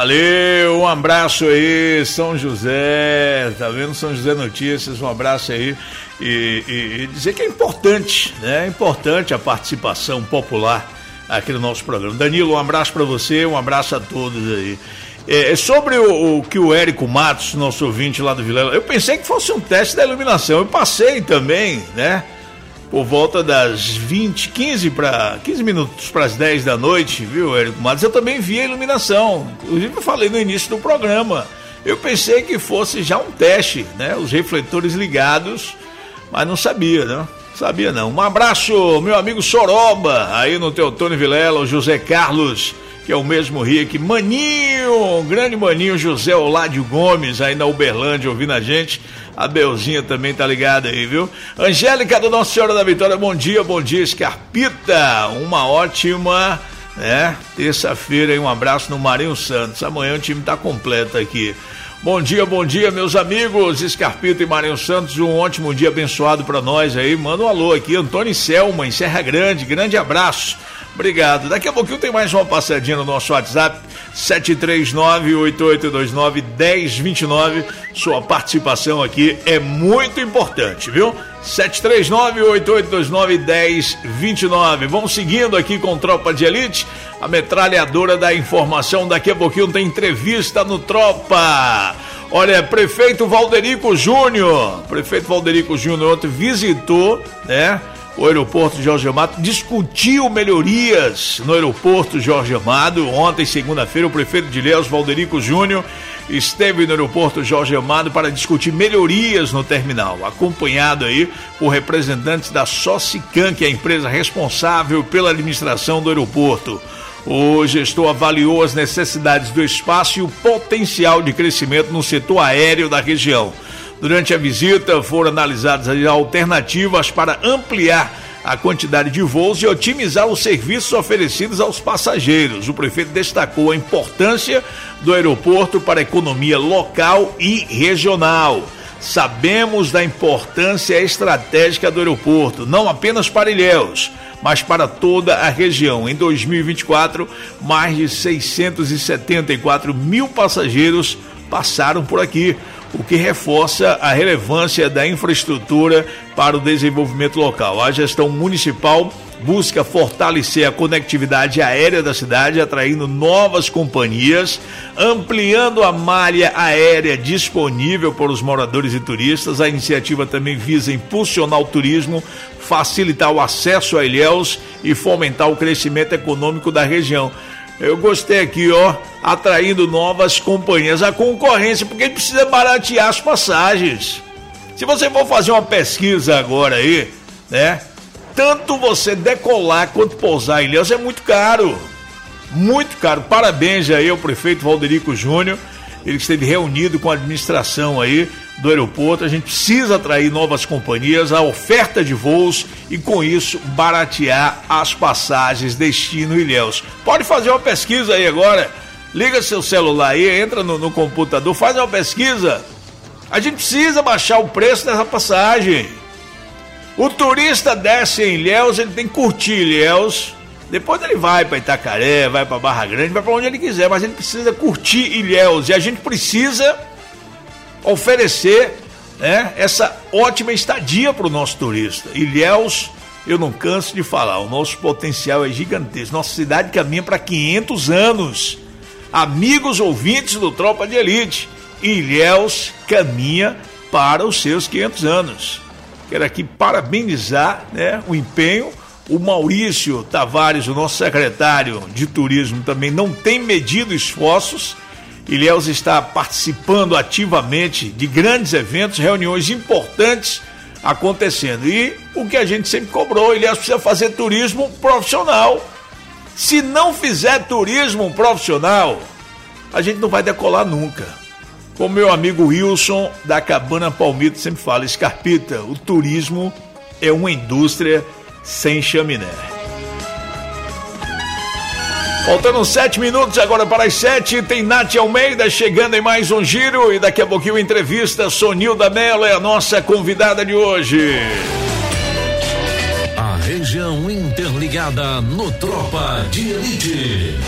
Valeu, um abraço aí, São José, tá vendo? São José Notícias, um abraço aí. E, e, e dizer que é importante, né? É importante a participação popular aqui no nosso programa. Danilo, um abraço para você, um abraço a todos aí. É, sobre o, o que o Érico Matos, nosso ouvinte lá do Vilela, eu pensei que fosse um teste da iluminação. Eu passei também, né? Por volta das vinte, quinze, pra, quinze minutos para as dez da noite, viu, Érico Matos? Eu também vi a iluminação. Inclusive, eu falei no início do programa. Eu pensei que fosse já um teste, né? Os refletores ligados, mas não sabia, né? Sabia não. Um abraço, meu amigo Soroba, aí no Teotônio Vilela, o José Carlos, que é o mesmo Rick, Maninho, grande Maninho, José Oládio Gomes, aí na Uberlândia, ouvindo a gente. A Belzinha também tá ligada aí, viu? Angélica do Nossa Senhora da Vitória, bom dia, bom dia, Escarpita. Uma ótima, né, terça-feira e um abraço no Marinho Santos. Amanhã o time tá completo aqui. Bom dia, bom dia, meus amigos, Escarpita e Marinho Santos, um ótimo dia abençoado para nós aí. Manda um alô aqui, Antônio e Selma, em Serra Grande, grande abraço. Obrigado. Daqui a pouquinho tem mais uma passadinha no nosso WhatsApp, sete três nove, oito oito dois nove, um zero dois nove. Sua participação aqui é muito importante, viu? sete três nove, oito oito dois nove, um zero dois nove. Vamos seguindo aqui com Tropa de Elite, a metralhadora da informação. Daqui a pouquinho tem entrevista no Tropa. Olha, prefeito Valderico Júnior, prefeito Valderico Júnior ontem visitou, né, o aeroporto Jorge Amado, discutiu melhorias no aeroporto Jorge Amado. Ontem, segunda-feira, o prefeito de Ilhéus, Valderico Júnior, esteve no aeroporto Jorge Amado para discutir melhorias no terminal, acompanhado aí por representantes da Socican, que é a empresa responsável pela administração do aeroporto. O gestor avaliou as necessidades do espaço e o potencial de crescimento no setor aéreo da região. Durante a visita foram analisadas as alternativas para ampliar a quantidade de voos e otimizar os serviços oferecidos aos passageiros. O prefeito destacou a importância do aeroporto para a economia local e regional. Sabemos da importância estratégica do aeroporto, não apenas para Ilhéus, mas para toda a região. Em dois mil e vinte e quatro, mais de seiscentos e setenta e quatro mil passageiros passaram por aqui, o que reforça a relevância da infraestrutura para o desenvolvimento local. A gestão municipal busca fortalecer a conectividade aérea da cidade, atraindo novas companhias, ampliando a malha aérea disponível para os moradores e turistas. A iniciativa também visa impulsionar o turismo, facilitar o acesso a Ilhéus e fomentar o crescimento econômico da região. Eu gostei aqui, ó, atraindo novas companhias, a concorrência, porque ele precisa baratear as passagens. Se você for fazer uma pesquisa agora aí, né, tanto você decolar quanto pousar em Ilhéus é muito caro, muito caro. Parabéns aí ao prefeito Valderico Júnior ele esteve reunido com a administração aí do aeroporto. A gente precisa atrair novas companhias, a oferta de voos e com isso baratear as passagens destino Ilhéus. Pode fazer uma pesquisa aí agora, liga seu celular aí, entra no, no computador, faz uma pesquisa. A gente precisa baixar o preço dessa passagem. O turista desce em Ilhéus, ele tem que curtir Ilhéus. Depois ele vai para Itacaré, vai para Barra Grande, vai para onde ele quiser, mas ele precisa curtir Ilhéus e a gente precisa oferecer, né, essa ótima estadia para o nosso turista. Ilhéus, eu não canso de falar, o nosso potencial é gigantesco. Nossa cidade caminha para quinhentos anos. Amigos ouvintes do Tropa de Elite, Ilhéus caminha para os seus quinhentos anos. Quero aqui parabenizar, né, o empenho. O Maurício Tavares, o nosso secretário de turismo, também não tem medido esforços. Ilhéus está participando ativamente de grandes eventos, reuniões importantes acontecendo. E o que a gente sempre cobrou, Ilhéus precisa fazer turismo profissional. Se não fizer turismo profissional, a gente não vai decolar nunca. Como meu amigo Wilson da Cabana Palmito sempre fala, Scarpita, o turismo é uma indústria sem chaminé. Faltando sete minutos agora para as sete, tem Nath Almeida chegando em mais um giro e daqui a pouquinho entrevista. Sonilda Mello é a nossa convidada de hoje. A região interligada no Tropa de Elite.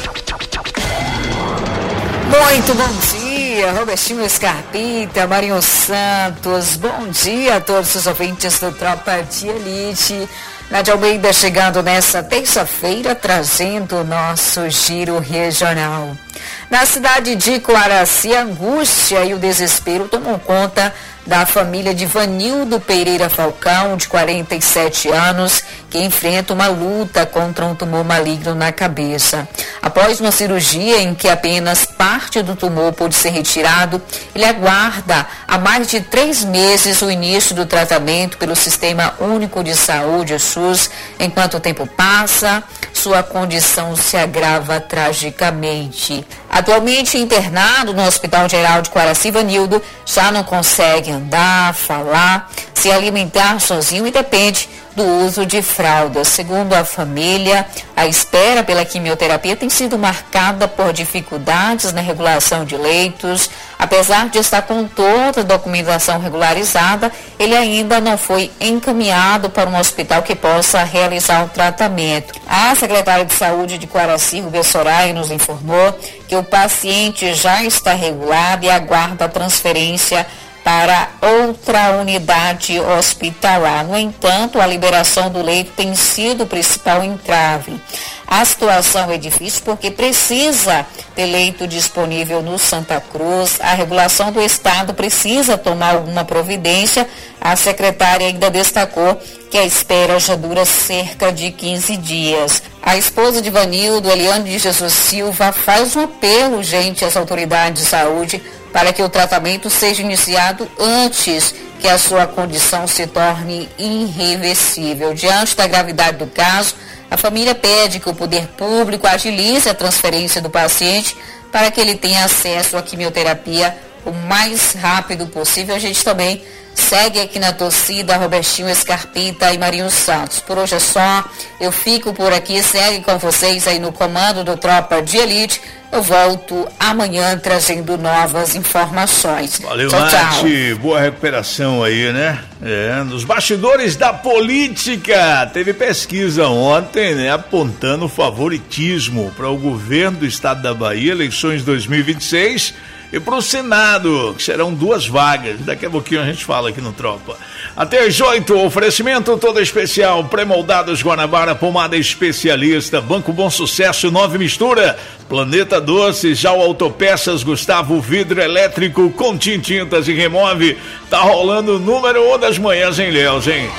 Muito bom dia, Robertinho Scarpita, Marinho Santos, bom dia a todos os ouvintes do Tropa de Elite. Nádia Almeida chegando nessa terça-feira, trazendo o nosso giro regional. Na cidade de Coaraci, a angústia e o desespero tomam conta da família de Vanildo Pereira Falcão, de quarenta e sete anos, que enfrenta uma luta contra um tumor maligno na cabeça. Após uma cirurgia em que apenas parte do tumor pôde ser retirado, ele aguarda há mais de três meses o início do tratamento pelo Sistema Único de Saúde, o SUS. Enquanto o tempo passa, sua condição se agrava tragicamente. Atualmente internado no Hospital Geral de Coaraci, Vanildo já não consegue andar, falar, se alimentar sozinho e depende do uso de fraldas. Segundo a família, a espera pela quimioterapia tem sido marcada por dificuldades na regulação de leitos. Apesar de estar com toda a documentação regularizada, ele ainda não foi encaminhado para um hospital que possa realizar o tratamento. A secretária de Saúde de Coaraci, Rubia Soraya, nos informou que o paciente já está regulado e aguarda a transferência para outra unidade hospitalar. No entanto, a liberação do leito tem sido o principal entrave. A situação é difícil porque precisa ter leito disponível no Santa Cruz. A regulação do Estado precisa tomar alguma providência. A secretária ainda destacou que a espera já dura cerca de quinze dias. A esposa de Vanildo, Eliane de Jesus Silva, faz um apelo, gente, às autoridades de saúde para que o tratamento seja iniciado antes que a sua condição se torne irreversível. Diante da gravidade do caso, a família pede que o poder público agilize a transferência do paciente para que ele tenha acesso à quimioterapia o mais rápido possível. A gente também segue aqui na torcida Robertinho Scarpita e Marinho Santos. Por hoje é só, eu fico por aqui, segue com vocês aí no comando do Tropa de Elite. Eu volto amanhã trazendo novas informações. Valeu, tchau, Nath. tchau. Boa recuperação aí, né? É, nos bastidores da política, teve pesquisa ontem, né, apontando favoritismo para o governo do estado da Bahia, eleições dois mil e vinte e seis, e para o Senado, que serão duas vagas. Daqui a pouquinho a gente fala aqui no Tropa. Até às oito, oferecimento todo especial, pré-moldados Guanabara, pomada especialista, Banco Bom Sucesso, Nove Mistura, Planeta Doces, já o Autopeças, Gustavo Vidro Elétrico, Contim Tintas e Remove. Tá rolando o número um das manhãs em Ilhéus, hein?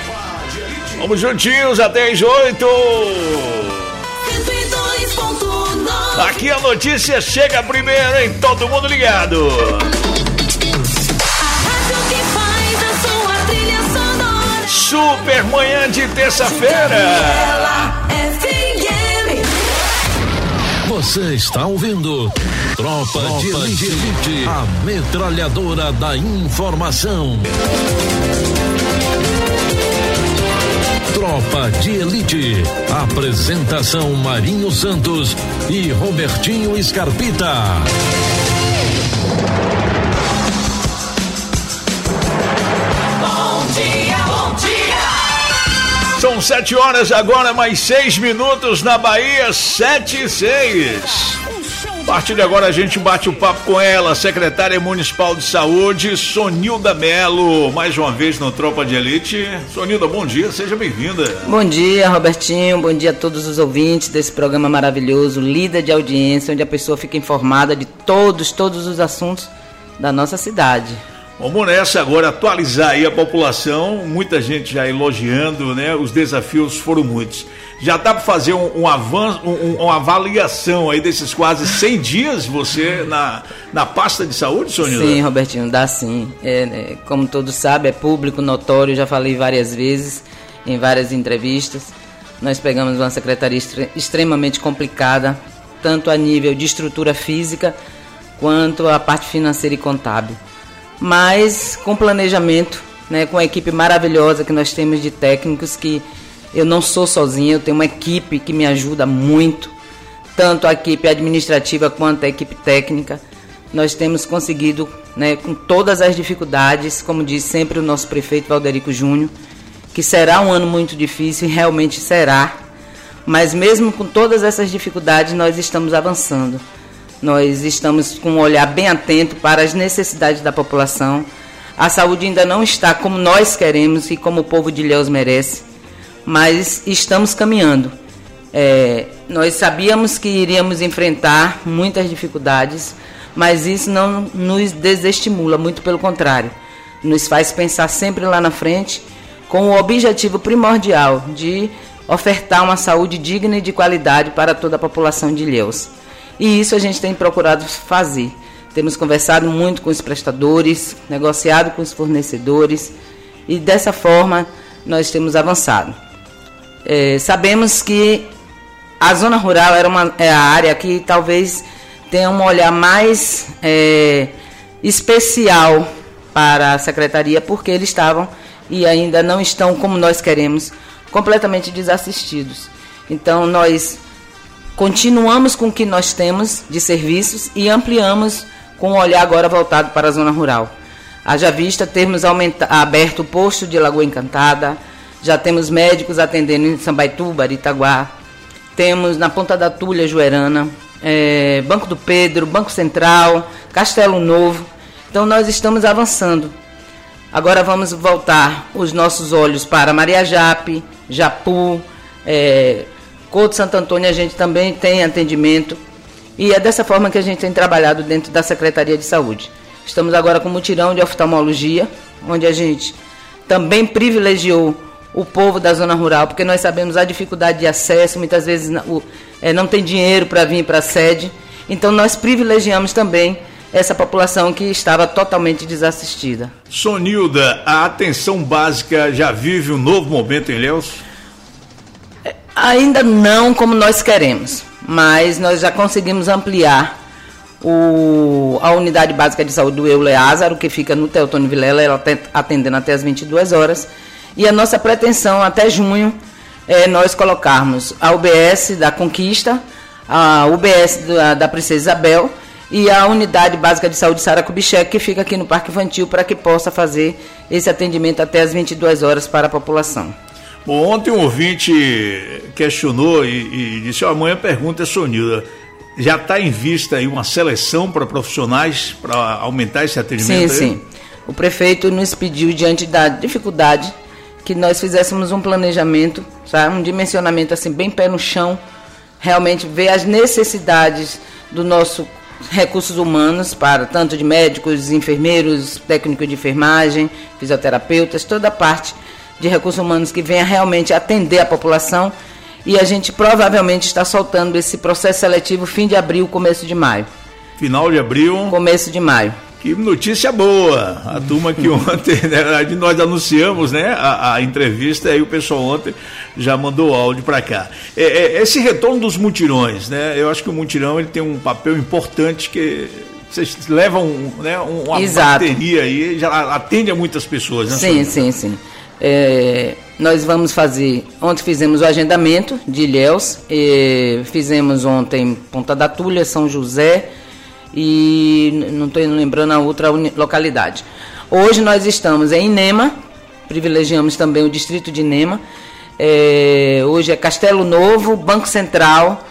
Vamos juntinhos até às oito. Aqui a notícia chega primeiro, hein? Todo mundo ligado. Super manhã de terça-feira. Você está ouvindo Tropa, Tropa de Elite, Elite, a metralhadora da informação. Tropa de Elite. Apresentação Marinho Santos e Robertinho Scarpita. Bom dia, bom dia. São sete horas agora, mais seis minutos na Bahia, sete e seis. A partir de agora a gente bate o papo com ela, secretária municipal de saúde, Sonilda Melo, mais uma vez no Tropa de Elite. Sonilda, bom dia, seja bem-vinda. Bom dia, Robertinho, bom dia a todos os ouvintes desse programa maravilhoso, líder de audiência, onde a pessoa fica informada de todos, todos os assuntos da nossa cidade. Vamos nessa agora, atualizar aí a população, muita gente já elogiando, né? Os desafios foram muitos. Já dá para fazer um, um avanço, um, uma avaliação aí desses quase cem dias você na, na pasta de saúde, Sonilda? Sim, Robertinho, dá sim. É, é, como todos sabem, é público, notório, já falei várias vezes, em várias entrevistas. Nós pegamos uma secretaria extre- extremamente complicada, tanto a nível de estrutura física, quanto a parte financeira e contábil. Mas com planejamento, né, com a equipe maravilhosa que nós temos de técnicos, que eu não sou sozinha, eu tenho uma equipe que me ajuda muito, tanto a equipe administrativa quanto a equipe técnica. Nós temos conseguido, né, com todas as dificuldades, como diz sempre o nosso prefeito Valderico Júnior, que será um ano muito difícil, e realmente será, mas mesmo com todas essas dificuldades nós estamos avançando. Nós estamos com um olhar bem atento para as necessidades da população. A saúde ainda não está como nós queremos e como o povo de Ilhéus merece, mas estamos caminhando. É, nós sabíamos que iríamos enfrentar muitas dificuldades, mas isso não nos desestimula, muito pelo contrário. Nos faz pensar sempre lá na frente com o objetivo primordial de ofertar uma saúde digna e de qualidade para toda a população de Ilhéus. E isso a gente tem procurado fazer. Temos conversado muito com os prestadores, negociado com os fornecedores e dessa forma nós temos avançado. É, sabemos que a zona rural era uma, é a área que talvez tenha um olhar mais é, especial para a secretaria, porque eles estavam e ainda não estão, como nós queremos, completamente desassistidos. Então nós continuamos com o que nós temos de serviços e ampliamos com o olhar agora voltado para a zona rural. Haja vista termos aumenta, aberto o posto de Lagoa Encantada, já temos médicos atendendo em Sambaituba, Aritaguá, temos na Ponta da Tulha, Juerana, é, Banco do Pedro, Banco Central, Castelo Novo. Então nós estamos avançando. Agora vamos voltar os nossos olhos para Maria Jape, Japu, é, Couto Santo Antônio. A gente também tem atendimento e é dessa forma que a gente tem trabalhado dentro da Secretaria de Saúde. Estamos agora com um mutirão de oftalmologia, onde a gente também privilegiou o povo da zona rural, porque nós sabemos a dificuldade de acesso, muitas vezes o, é, não tem dinheiro para vir para a sede, então nós privilegiamos também essa população que estava totalmente desassistida. Sonilda, a atenção básica já vive um novo momento em Ilhéus? Ainda não como nós queremos, mas nós já conseguimos ampliar o, a unidade básica de saúde do Euler Lázaro, que fica no Teotônio Vilela, ela atendendo até as vinte e duas horas, e a nossa pretensão até junho é nós colocarmos a U B S da Conquista, a U B S da, da Princesa Isabel e a unidade básica de saúde Sara Kubitschek, que fica aqui no Parque Infantil, para que possa fazer esse atendimento até as vinte e duas horas para a população. Bom, ontem um ouvinte questionou e, e disse, ó, amanhã pergunta, Sonilda, já está em vista aí uma seleção para profissionais para aumentar esse atendimento? Sim, aí? sim. O prefeito nos pediu, diante da dificuldade, que nós fizéssemos um planejamento, sabe? Um dimensionamento assim, bem pé no chão, realmente ver as necessidades do nosso recursos humanos, para tanto de médicos, enfermeiros, técnicos de enfermagem, fisioterapeutas, toda a parte de recursos humanos que venha realmente atender a população, e a gente provavelmente está soltando esse processo seletivo fim de abril, começo de maio. Final de abril. Começo de maio. Que notícia boa, a turma que ontem, né, nós anunciamos, né, a, a entrevista, aí o pessoal ontem já mandou áudio para cá. É, é, esse retorno dos mutirões, né, eu acho que o mutirão ele tem um papel importante que vocês levam, né, uma Exato. bateria aí, já atende a muitas pessoas, né? Sim, sim, sim. É, nós vamos fazer, ontem fizemos o agendamento de Ilhéus, e fizemos ontem Ponta da Tulha, São José, e não estou lembrando a outra localidade. Hoje nós estamos em Inema, privilegiamos também o distrito de Inema. É, hoje é Castelo Novo, Banco Central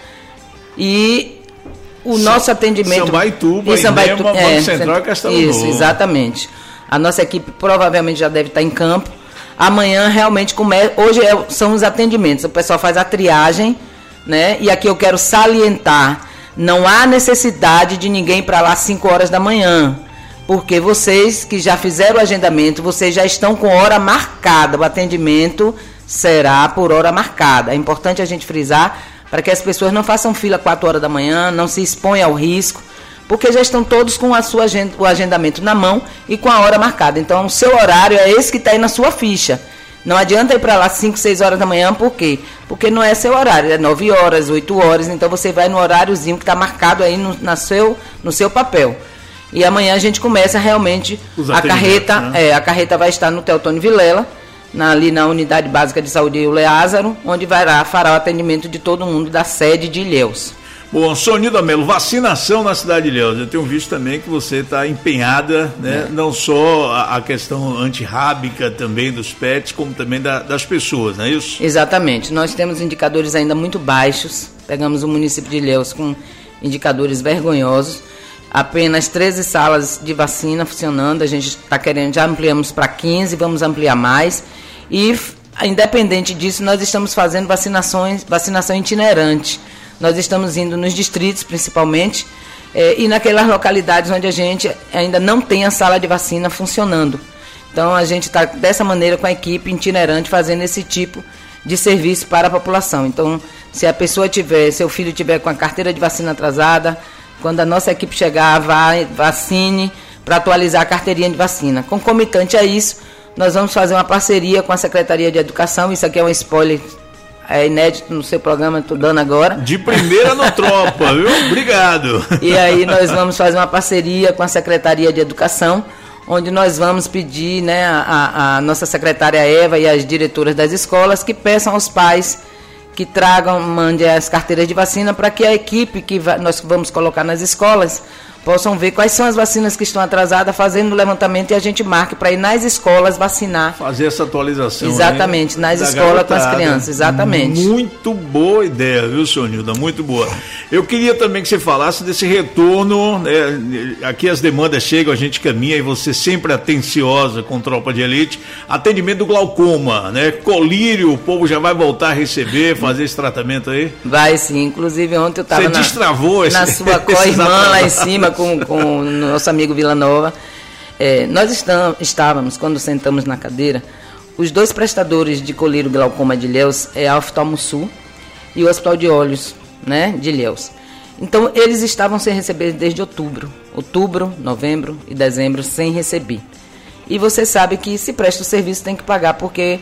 e o Sa- nosso atendimento... Sambaituba, Sambaituba, Inema, é, Banco Central e Castelo isso, Novo. Exatamente. A nossa equipe provavelmente já deve estar em campo. Amanhã realmente começa... Hoje é, são os atendimentos, o pessoal faz a triagem, né? E aqui eu quero salientar... Não há necessidade de ninguém para lá às cinco horas da manhã, porque vocês que já fizeram o agendamento, vocês já estão com hora marcada, o atendimento será por hora marcada. É importante a gente frisar para que as pessoas não façam fila quatro horas da manhã, não se exponham ao risco, porque já estão todos com a sua agenda, o agendamento na mão e com a hora marcada. Então, o seu horário é esse que está aí na sua ficha. Não adianta ir para lá cinco, seis horas da manhã, por quê? Porque não é seu horário, é nove horas, oito horas, então você vai no horáriozinho que está marcado aí no, na seu, no seu papel. E amanhã a gente começa realmente, a carreta, né? é, a carreta vai estar no Teotônio Vilela, na, ali na Unidade Básica de Saúde Euler Lázaro, onde vai lá, fará o atendimento de todo mundo da sede de Ilhéus. Bom, Sonilda Melo, vacinação na cidade de Ilhéus. Eu tenho visto também que você está empenhada, né? É. Não só a, a questão antirrábica também dos pets, como também da, das pessoas, não é isso? Exatamente. Nós temos indicadores ainda muito baixos. Pegamos o município de Ilhéus com indicadores vergonhosos. Apenas treze salas de vacina funcionando. A gente está querendo, já ampliamos para quinze, vamos ampliar mais. E, independente disso, nós estamos fazendo vacinações, vacinação itinerante. Nós estamos indo nos distritos, principalmente, eh, e naquelas localidades onde a gente ainda não tem a sala de vacina funcionando. Então, a gente está dessa maneira com a equipe itinerante fazendo esse tipo de serviço para a população. Então, se a pessoa tiver, seu filho tiver com a carteira de vacina atrasada, quando a nossa equipe chegar, vai, vacine para atualizar a carteirinha de vacina. Concomitante a isso, nós vamos fazer uma parceria com a Secretaria de Educação, isso aqui é um spoiler... É inédito no seu programa, estou dando agora. De primeira no Tropa, viu? Obrigado. E aí nós vamos fazer uma parceria com a Secretaria de Educação, onde nós vamos pedir, né, a, a nossa secretária Eva e as diretoras das escolas que peçam aos pais que tragam, mandem as carteiras de vacina para que a equipe que vai, nós vamos colocar nas escolas possam ver quais são as vacinas que estão atrasadas, fazendo o levantamento e a gente marque para ir nas escolas vacinar. Fazer essa atualização. Exatamente, aí, nas escolas com as crianças, exatamente. Muito boa ideia, viu, Sonilda? Muito boa. Eu queria também que você falasse desse retorno, né? Aqui as demandas chegam, a gente caminha e você sempre atenciosa com Tropa de Elite. Atendimento do glaucoma, né? Colírio, o povo já vai voltar a receber, fazer esse tratamento aí? Vai sim, inclusive ontem eu estava na, destravou esse, na sua co-irmã lá em cima, com, com o nosso amigo Vila Nova. É, nós estamos, estávamos, quando sentamos na cadeira, os dois prestadores de colírio glaucoma de Ilhéus é a Oftalmo Sul e o Hospital de Olhos, né, de Ilhéus. Então, eles estavam sem receber desde outubro. Outubro, novembro e dezembro sem receber. E você sabe que se presta o serviço tem que pagar, porque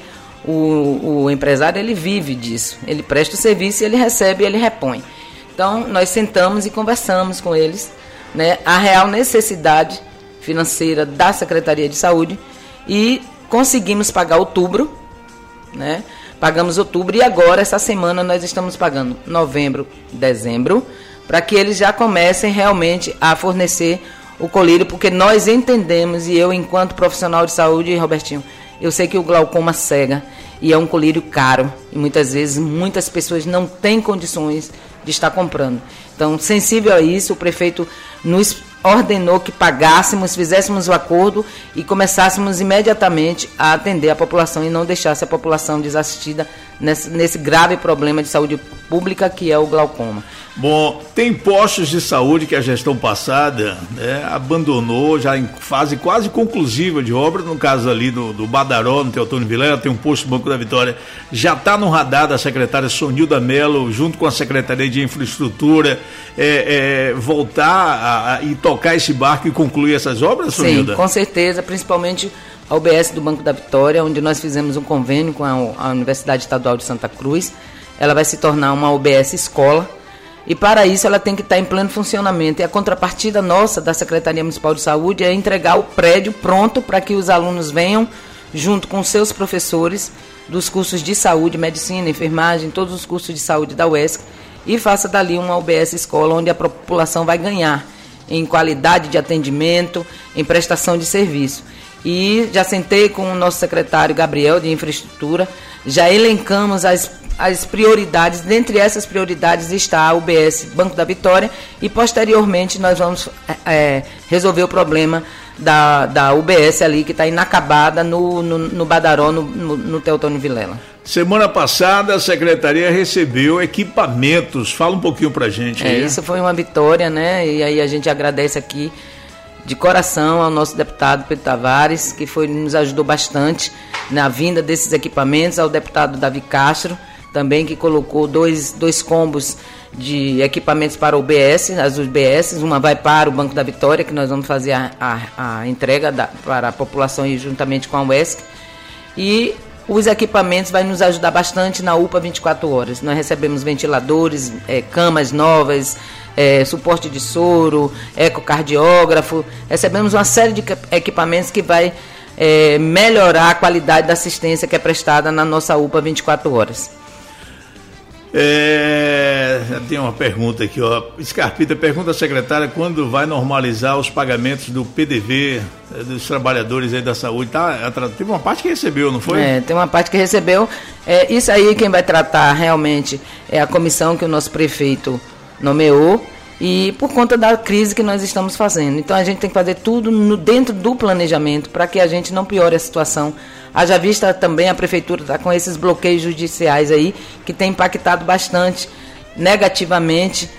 o, o empresário ele vive disso. Ele presta o serviço, ele recebe e ele repõe. Então, nós sentamos e conversamos com eles, né, a real necessidade financeira da Secretaria de Saúde e conseguimos pagar outubro, né? Pagamos outubro e agora, essa semana, nós estamos pagando novembro, dezembro, para que eles já comecem realmente a fornecer o colírio, porque nós entendemos, e eu, enquanto profissional de saúde, Robertinho, eu sei que o glaucoma cega e é um colírio caro e muitas vezes muitas pessoas não têm condições de estar comprando. Então, sensível a isso, o prefeito nos ordenou que pagássemos, fizéssemos o acordo e começássemos imediatamente a atender a população e não deixasse a população desassistida nesse, nesse grave problema de saúde pública que é o glaucoma. Bom, tem postos de saúde que a gestão passada, né, abandonou já em fase quase conclusiva de obra, no caso ali do, do Badaró, no Teotônio Vilela, tem um posto do Banco da Vitória, já está no radar da secretária Sonilda Mello, junto com a Secretaria de Infraestrutura, é, é, voltar a, a, e tocar esse barco e concluir essas obras, Sonilda? Sim, com certeza, principalmente a U B S do Banco da Vitória, onde nós fizemos um convênio com a, a Universidade Estadual de Santa Cruz. Ela vai se tornar uma U B S escola, e para isso ela tem que estar em pleno funcionamento. E a contrapartida nossa da Secretaria Municipal de Saúde é entregar o prédio pronto para que os alunos venham, junto com seus professores dos cursos de saúde, medicina, enfermagem, todos os cursos de saúde da U E S C, e faça dali uma U B S escola, onde a população vai ganhar em qualidade de atendimento, em prestação de serviço. E já sentei com o nosso secretário Gabriel de Infraestrutura, já elencamos as as prioridades. Dentre essas prioridades está a U B S Banco da Vitória, e posteriormente nós vamos é, resolver o problema da, da U B S ali, que está inacabada no, no, no Badaró, no, no, no Teotônio Vilela. Semana passada a secretaria recebeu equipamentos, fala um pouquinho pra gente é, aí. Isso foi uma vitória, né? E aí a gente agradece aqui de coração ao nosso deputado Pedro Tavares, que foi, nos ajudou bastante na vinda desses equipamentos, ao deputado Davi Castro, também, que colocou dois, dois combos de equipamentos para o U B S, as U B S, uma vai para o Banco da Vitória, que nós vamos fazer a, a, a entrega da, para a população e juntamente com a U E S C, e os equipamentos vão nos ajudar bastante na U P A vinte e quatro horas. Nós recebemos ventiladores, é, camas novas, é, suporte de soro, ecocardiógrafo, recebemos uma série de equipamentos que vai é, melhorar a qualidade da assistência que é prestada na nossa U P A vinte e quatro horas. É, tem uma pergunta aqui, ó. Scarpita pergunta à secretária quando vai normalizar os pagamentos do P D V dos trabalhadores aí da saúde. Tá, teve uma parte que recebeu, não foi? É, tem uma parte que recebeu. É, isso aí quem vai tratar realmente é a comissão que o nosso prefeito nomeou, e por conta da crise que nós estamos fazendo. Então a gente tem que fazer tudo no, dentro do planejamento para que a gente não piore a situação. Haja vista também a prefeitura está com esses bloqueios judiciais aí, que tem impactado bastante negativamente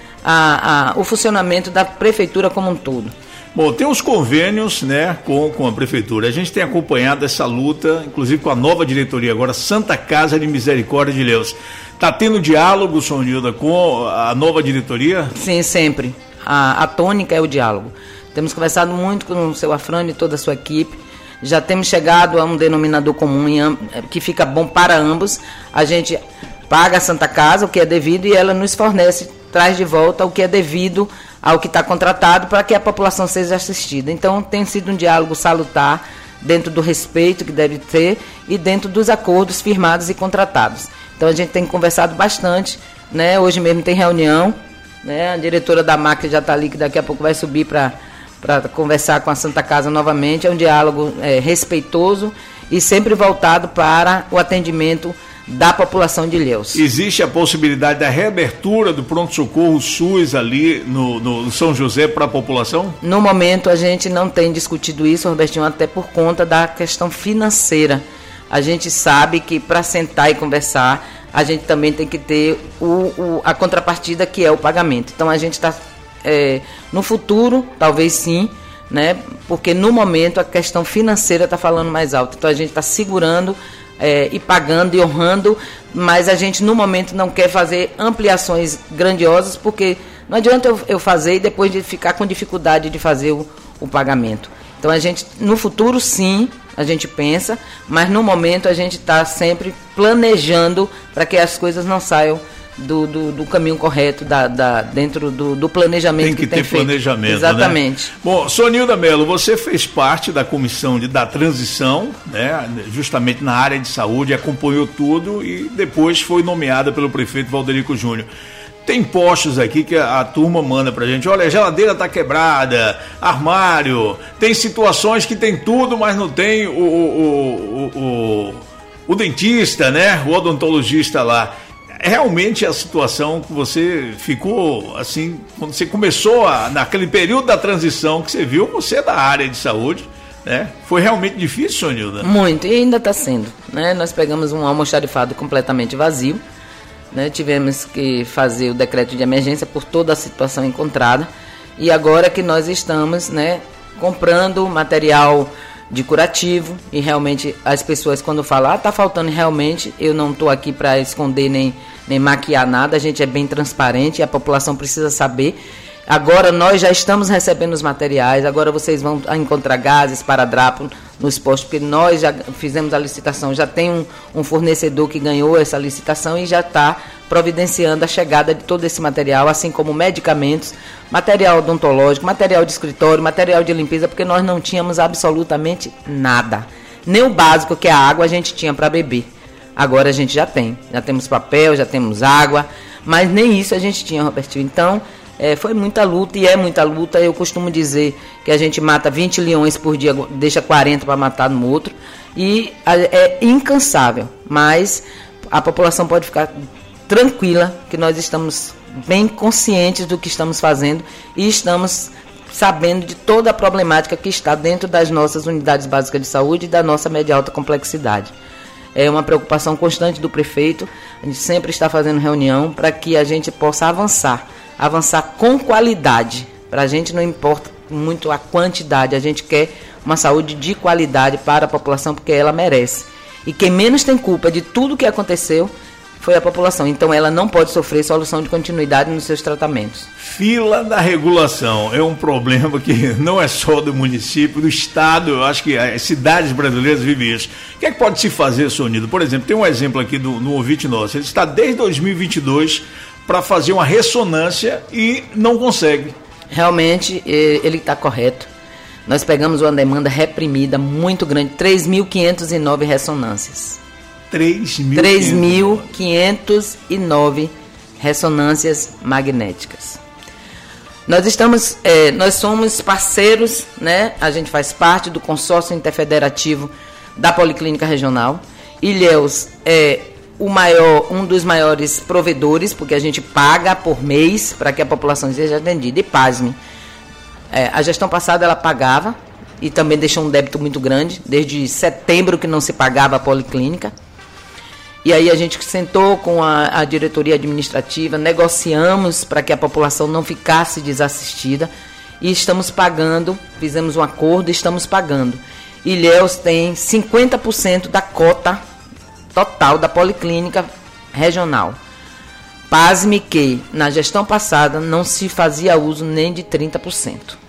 a, a, o funcionamento da prefeitura como um todo. Bom, tem os convênios, né, com, com a prefeitura. A gente tem acompanhado essa luta, inclusive com a nova diretoria agora, Santa Casa de Misericórdia de Ilhéus. Está tendo diálogo, Sonilda, com a nova diretoria? Sim, sempre. A, a tônica é o diálogo. Temos conversado muito com o seu Afrânio e toda a sua equipe. Já temos chegado a um denominador comum em, que fica bom para ambos. A gente paga a Santa Casa o que é devido e ela nos fornece, traz de volta o que é devido ao que está contratado para que a população seja assistida. Então tem sido um diálogo salutar, dentro do respeito que deve ter e dentro dos acordos firmados e contratados. Então a gente tem conversado bastante, né? Hoje mesmo tem reunião, né? A diretora da M A C já está ali, que daqui a pouco vai subir para para conversar com a Santa Casa novamente. É um diálogo é, respeitoso e sempre voltado para o atendimento da população de Ilhéus. Existe a possibilidade da reabertura do pronto-socorro SUS ali no, no São José para a população? No momento a gente não tem discutido isso, Robertinho, até por conta da questão financeira. A gente sabe que para sentar e conversar, a gente também tem que ter o, o, a contrapartida, que é o pagamento. Então a gente está, é, no futuro, talvez sim, né? Porque no momento a questão financeira está falando mais alto. Então a gente está segurando É, e pagando e honrando, mas a gente no momento não quer fazer ampliações grandiosas, porque não adianta eu, eu fazer e depois de ficar com dificuldade de fazer o, o pagamento. Então a gente, no futuro sim, a gente pensa, mas no momento a gente está sempre planejando para que as coisas não saiam do, do, do caminho correto, da, da, dentro do, do planejamento tem que, que tem ter feito. Planejamento, exatamente. Né? Bom, Sonilda Mello, você fez parte da comissão de, da transição, né, justamente na área de saúde, acompanhou tudo e depois foi nomeada pelo prefeito Valderico Júnior. Tem postos aqui que a, a turma manda pra gente, olha, a geladeira tá quebrada, armário, tem situações que tem tudo, mas não tem o, o, o, o, o dentista, né, o odontologista lá. Realmente a situação que você ficou assim, quando você começou a, naquele período da transição que você viu, você é da área de saúde, né? Foi realmente difícil, Sonilda? Muito, e ainda está sendo, né? Nós pegamos um almoxarifado completamente vazio, né? Tivemos que fazer o decreto de emergência por toda a situação encontrada, e agora que nós estamos, né, comprando material de curativo, e realmente as pessoas quando falam, ah, tá faltando, realmente, eu não estou aqui para esconder nem, nem maquiar nada, a gente é bem transparente e a população precisa saber. Agora nós já estamos recebendo os materiais, agora vocês vão encontrar gases, esparadrapo nos postos, porque nós já fizemos a licitação, já tem um, um fornecedor que ganhou essa licitação e já está providenciando a chegada de todo esse material, assim como medicamentos, material odontológico, material de escritório, material de limpeza, porque nós não tínhamos absolutamente nada. Nem o básico, que é a água, a gente tinha para beber. Agora a gente já tem, já temos papel, já temos água, mas nem isso a gente tinha, Robertinho. Então, É, foi muita luta e é muita luta. Eu costumo dizer que a gente mata vinte leões por dia, deixa quarenta para matar no outro. E é incansável. Mas a população pode ficar tranquila que nós estamos bem conscientes do que estamos fazendo e estamos sabendo de toda a problemática que está dentro das nossas unidades básicas de saúde e da nossa média alta complexidade. É uma preocupação constante do prefeito. A gente sempre está fazendo reunião para que a gente possa avançar. Avançar com qualidade. Para a gente não importa muito a quantidade, a gente quer uma saúde de qualidade para a população, porque ela merece. E quem menos tem culpa de tudo que aconteceu foi a população. Então ela não pode sofrer solução de continuidade nos seus tratamentos. Fila da regulação é um problema que não é só do município, do estado. Eu acho que as cidades brasileiras vivem isso. O que é que pode se fazer, Sonido? Por exemplo, tem um exemplo aqui do, no ouvinte nosso. Ele está desde dois mil e vinte e dois para fazer uma ressonância e não consegue. Realmente, ele está correto. Nós pegamos uma demanda reprimida muito grande, três mil quinhentas e nove ressonâncias. três mil quinhentas e nove ressonâncias magnéticas. Nós estamos, é, nós somos parceiros, né? A gente faz parte do consórcio interfederativo da Policlínica Regional. Ilhéus é o maior, um dos maiores provedores, porque a gente paga por mês para que a população seja atendida. E pasme, é, a gestão passada ela pagava e também deixou um débito muito grande, desde setembro que não se pagava a policlínica. E aí a gente sentou com a, a diretoria administrativa, negociamos para que a população não ficasse desassistida e estamos pagando, fizemos um acordo e estamos pagando. Ilhéus tem cinquenta por cento da cota total da Policlínica Regional. Pasme que na gestão passada não se fazia uso nem de trinta por cento.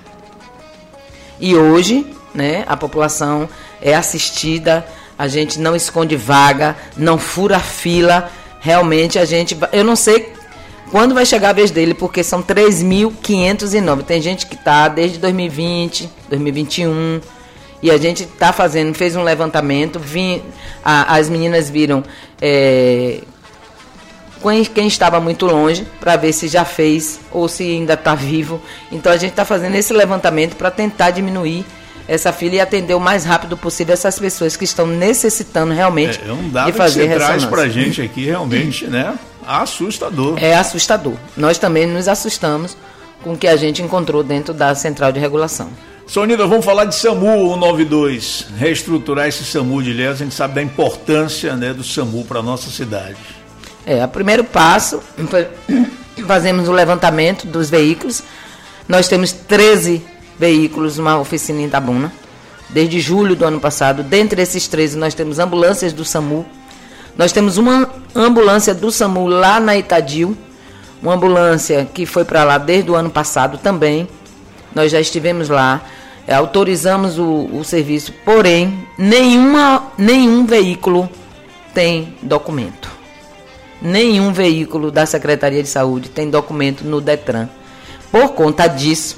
E hoje, né, a população é assistida, a gente não esconde vaga, não fura fila, realmente a gente... Eu não sei quando vai chegar a vez dele, porque são três mil quinhentos e nove. Tem gente que está desde dois mil e vinte, dois mil e vinte e um... E a gente está fazendo, fez um levantamento, vim, a, as meninas viram é, quem, quem estava muito longe, para ver se já fez ou se ainda está vivo. Então a gente está fazendo esse levantamento para tentar diminuir essa fila e atender o mais rápido possível essas pessoas que estão necessitando realmente é, é um dado de fazer que você ressonância. traz para a gente aqui realmente, né? Assustador. É assustador. Nós também nos assustamos com o que a gente encontrou dentro da Central de Regulação. Sonida, vamos falar de SAMU cento e noventa e dois, reestruturar esse SAMU de Ilhéus. A gente sabe da importância, né, do SAMU para a nossa cidade. É, o primeiro passo, fazemos o levantamento dos veículos. Nós temos treze veículos numa oficina em Itabuna, desde julho do ano passado. Dentre esses treze, nós temos ambulâncias do SAMU. Nós temos uma ambulância do SAMU lá na Itadil, uma ambulância que foi para lá desde o ano passado também. Nós já estivemos lá. É, autorizamos o, o serviço, porém, nenhuma, nenhum veículo tem documento. Nenhum veículo da Secretaria de Saúde tem documento no Detran. Por conta disso,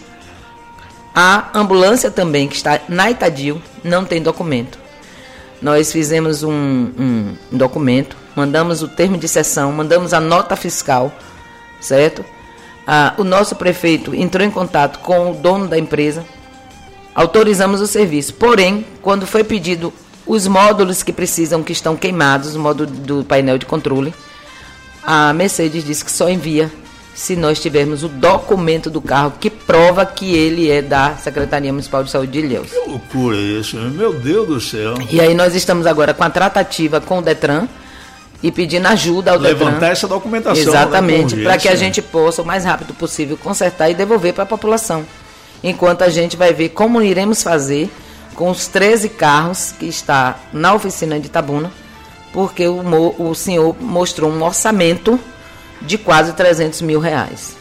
a ambulância também, que está na Itadil, não tem documento. Nós fizemos um, um documento, mandamos o termo de cessão, mandamos a nota fiscal, certo? Ah, o nosso prefeito entrou em contato com o dono da empresa, autorizamos o serviço, porém, quando foi pedido os módulos que precisam, que estão queimados, o módulo do painel de controle, a Mercedes disse que só envia se nós tivermos o documento do carro que prova que ele é da Secretaria Municipal de Saúde de Ilhéus. Que loucura isso, meu Deus do céu. E aí nós estamos agora com a tratativa com o Detran e pedindo ajuda ao Levantar Detran. Levantar essa documentação. Exatamente, né, para que a gente possa o mais rápido possível consertar e devolver para a população. Enquanto a gente vai ver como iremos fazer com os treze carros que está na oficina de Itabuna, porque o, o senhor mostrou um orçamento de quase trezentos mil reais.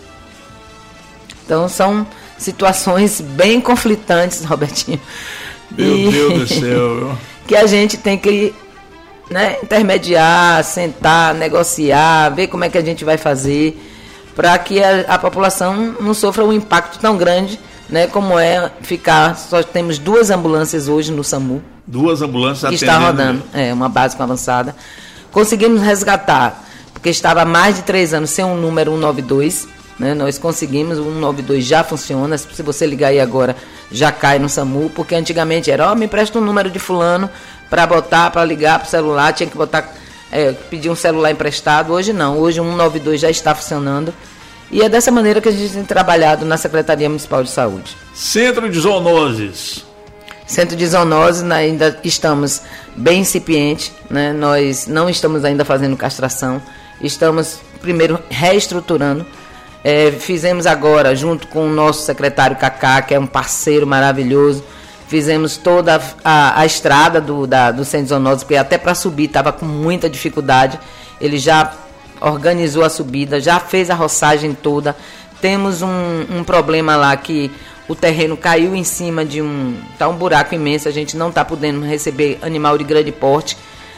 Então são situações bem conflitantes, Robertinho. Meu e... Deus do céu. Que a gente tem que, né, intermediar, sentar, negociar, ver como é que a gente vai fazer para que a, a população não sofra um impacto tão grande, né, como é ficar, só temos duas ambulâncias hoje no SAMU. Duas ambulâncias que está rodando, é, uma básica avançada. Conseguimos resgatar, porque estava há mais de três anos sem um número cento e noventa e dois, né, nós conseguimos, o cento e noventa e dois já funciona, se você ligar aí agora, já cai no SAMU, porque antigamente era, ó, oh, me empresta um número de fulano para botar, para ligar para o celular, tinha que botar, é, pedir um celular emprestado, hoje não, hoje o cento e noventa e dois já está funcionando. E é dessa maneira que a gente tem trabalhado na Secretaria Municipal de Saúde. Centro de Zoonoses. Centro de Zoonoses, ainda estamos bem incipiente, né? Nós não estamos ainda fazendo castração, estamos primeiro reestruturando. É, fizemos agora, junto com o nosso secretário Cacá, que é um parceiro maravilhoso, fizemos toda a, a, a estrada do, da, do Centro de Zoonoses, porque até para subir estava com muita dificuldade. Ele já organizou a subida, já fez a roçagem toda. Temos um, um problema lá que o terreno caiu em cima de um... Está um buraco imenso, a gente não está podendo receber animal de grande porte.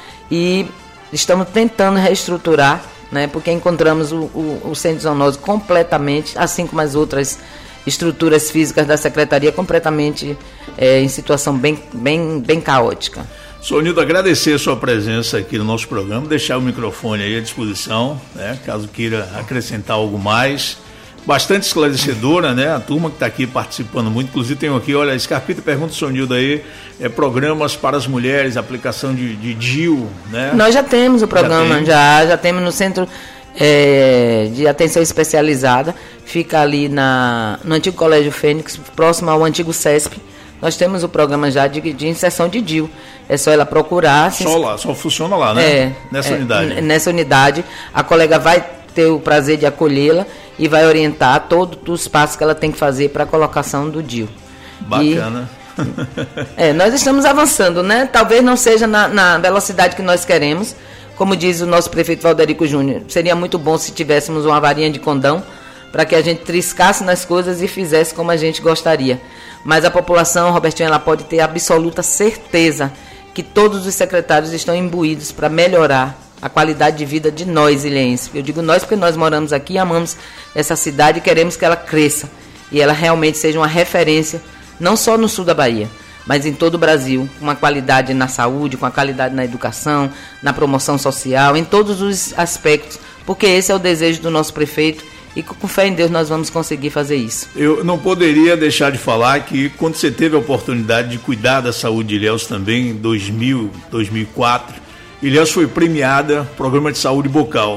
E estamos tentando reestruturar, né, porque encontramos o, o, o Centro de Zoonoses completamente, assim como as outras estruturas físicas da Secretaria, completamente é, em situação bem, bem, bem caótica. Sonildo, agradecer a sua presença aqui no nosso programa, deixar o microfone aí à disposição, né, caso queira acrescentar algo mais. Bastante esclarecedora, né? A turma que está aqui participando muito, inclusive tem aqui, olha, Scarpita pergunta, Sonildo aí, é, programas para as mulheres, aplicação de, de D I U, né? Nós já temos o programa, já, já, já temos no Centro é, de Atenção Especializada, fica ali na, no antigo Colégio Fênix, próximo ao antigo CESP. Nós temos o programa já de, de inserção de D I U. É só ela procurar. Só lá, só funciona lá, né? É, nessa é, unidade. Nessa unidade. A colega vai ter o prazer de acolhê-la e vai orientar todos os passos que ela tem que fazer para a colocação do D I U. Bacana. E, é, nós estamos avançando, né? Talvez não seja na, na velocidade que nós queremos. Como diz o nosso prefeito Valderico Júnior, seria muito bom se tivéssemos uma varinha de condão para que a gente triscasse nas coisas e fizesse como a gente gostaria. Mas a população, Robertinho, ela pode ter absoluta certeza que todos os secretários estão imbuídos para melhorar a qualidade de vida de nós, ilhéenses. Eu digo nós porque nós moramos aqui, amamos essa cidade e queremos que ela cresça. E ela realmente seja uma referência, não só no sul da Bahia, mas em todo o Brasil, com uma qualidade na saúde, com a qualidade na educação, na promoção social, em todos os aspectos, porque esse é o desejo do nosso prefeito. E com fé em Deus nós vamos conseguir fazer isso. Eu não poderia deixar de falar que quando você teve a oportunidade de cuidar da saúde de Ilhéus também, em dois mil, dois mil e quatro, Ilhéus foi premiada Programa de Saúde Bucal.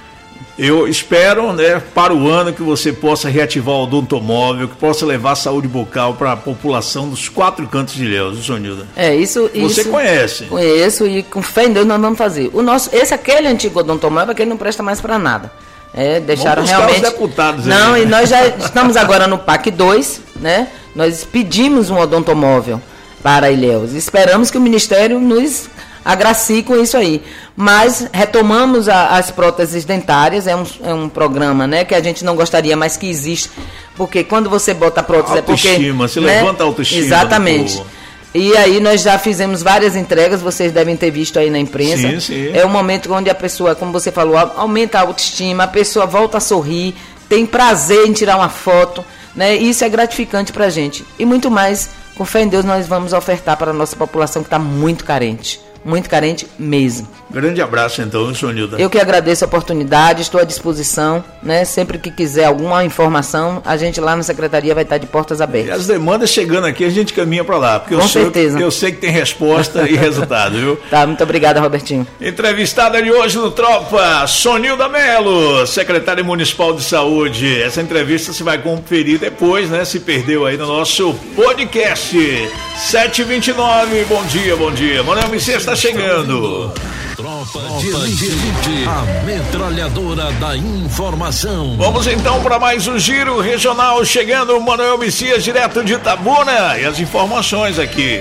Eu espero, né, para o ano que você possa reativar o odontomóvel, que possa levar a saúde bucal para a população dos quatro cantos de Ilhéus, Sonilda. É, isso... Você isso, conhece. Conheço e com fé em Deus nós vamos fazer. O nosso, esse, aquele antigo odontomóvel, aquele não presta mais para nada. É, deixaram realmente. Os deputados não, aí. E nós já estamos agora no P A C dois, né? Nós pedimos um odontomóvel para Ilhéus. Esperamos que o Ministério nos agracie com isso aí. Mas retomamos a, as próteses dentárias, é um, é um programa, né, que a gente não gostaria, mas que existe. Porque quando você bota a prótese autoestima, é porque. Autoestima, se né? levanta a autoestima. Exatamente. E aí nós já fizemos várias entregas, vocês devem ter visto aí na imprensa. Sim, sim. É um momento onde a pessoa, como você falou, aumenta a autoestima, a pessoa volta a sorrir, tem prazer em tirar uma foto, né? Isso é gratificante pra gente. E muito mais, com fé em Deus, nós vamos ofertar para a nossa população que está muito carente. muito carente mesmo. Grande abraço então, Sonilda. Eu que agradeço a oportunidade, estou à disposição, né? Sempre que quiser alguma informação, a gente lá na secretaria vai estar de portas abertas. E as demandas chegando aqui, a gente caminha para lá, porque Com eu, certeza. Sei, eu sei que tem resposta e resultado, viu? Tá, muito obrigada, Robertinho. Entrevistada de hoje no Tropa, Sonilda Melo, secretária municipal de saúde. Essa entrevista você vai conferir depois, né? Se perdeu aí no nosso podcast. sete e vinte e nove, bom dia, bom dia. Manuel Messias está chegando. Tropa de Elite, a metralhadora da informação. Vamos então para mais um giro regional, chegando o Manuel Messias, direto de Itabuna, e as informações aqui.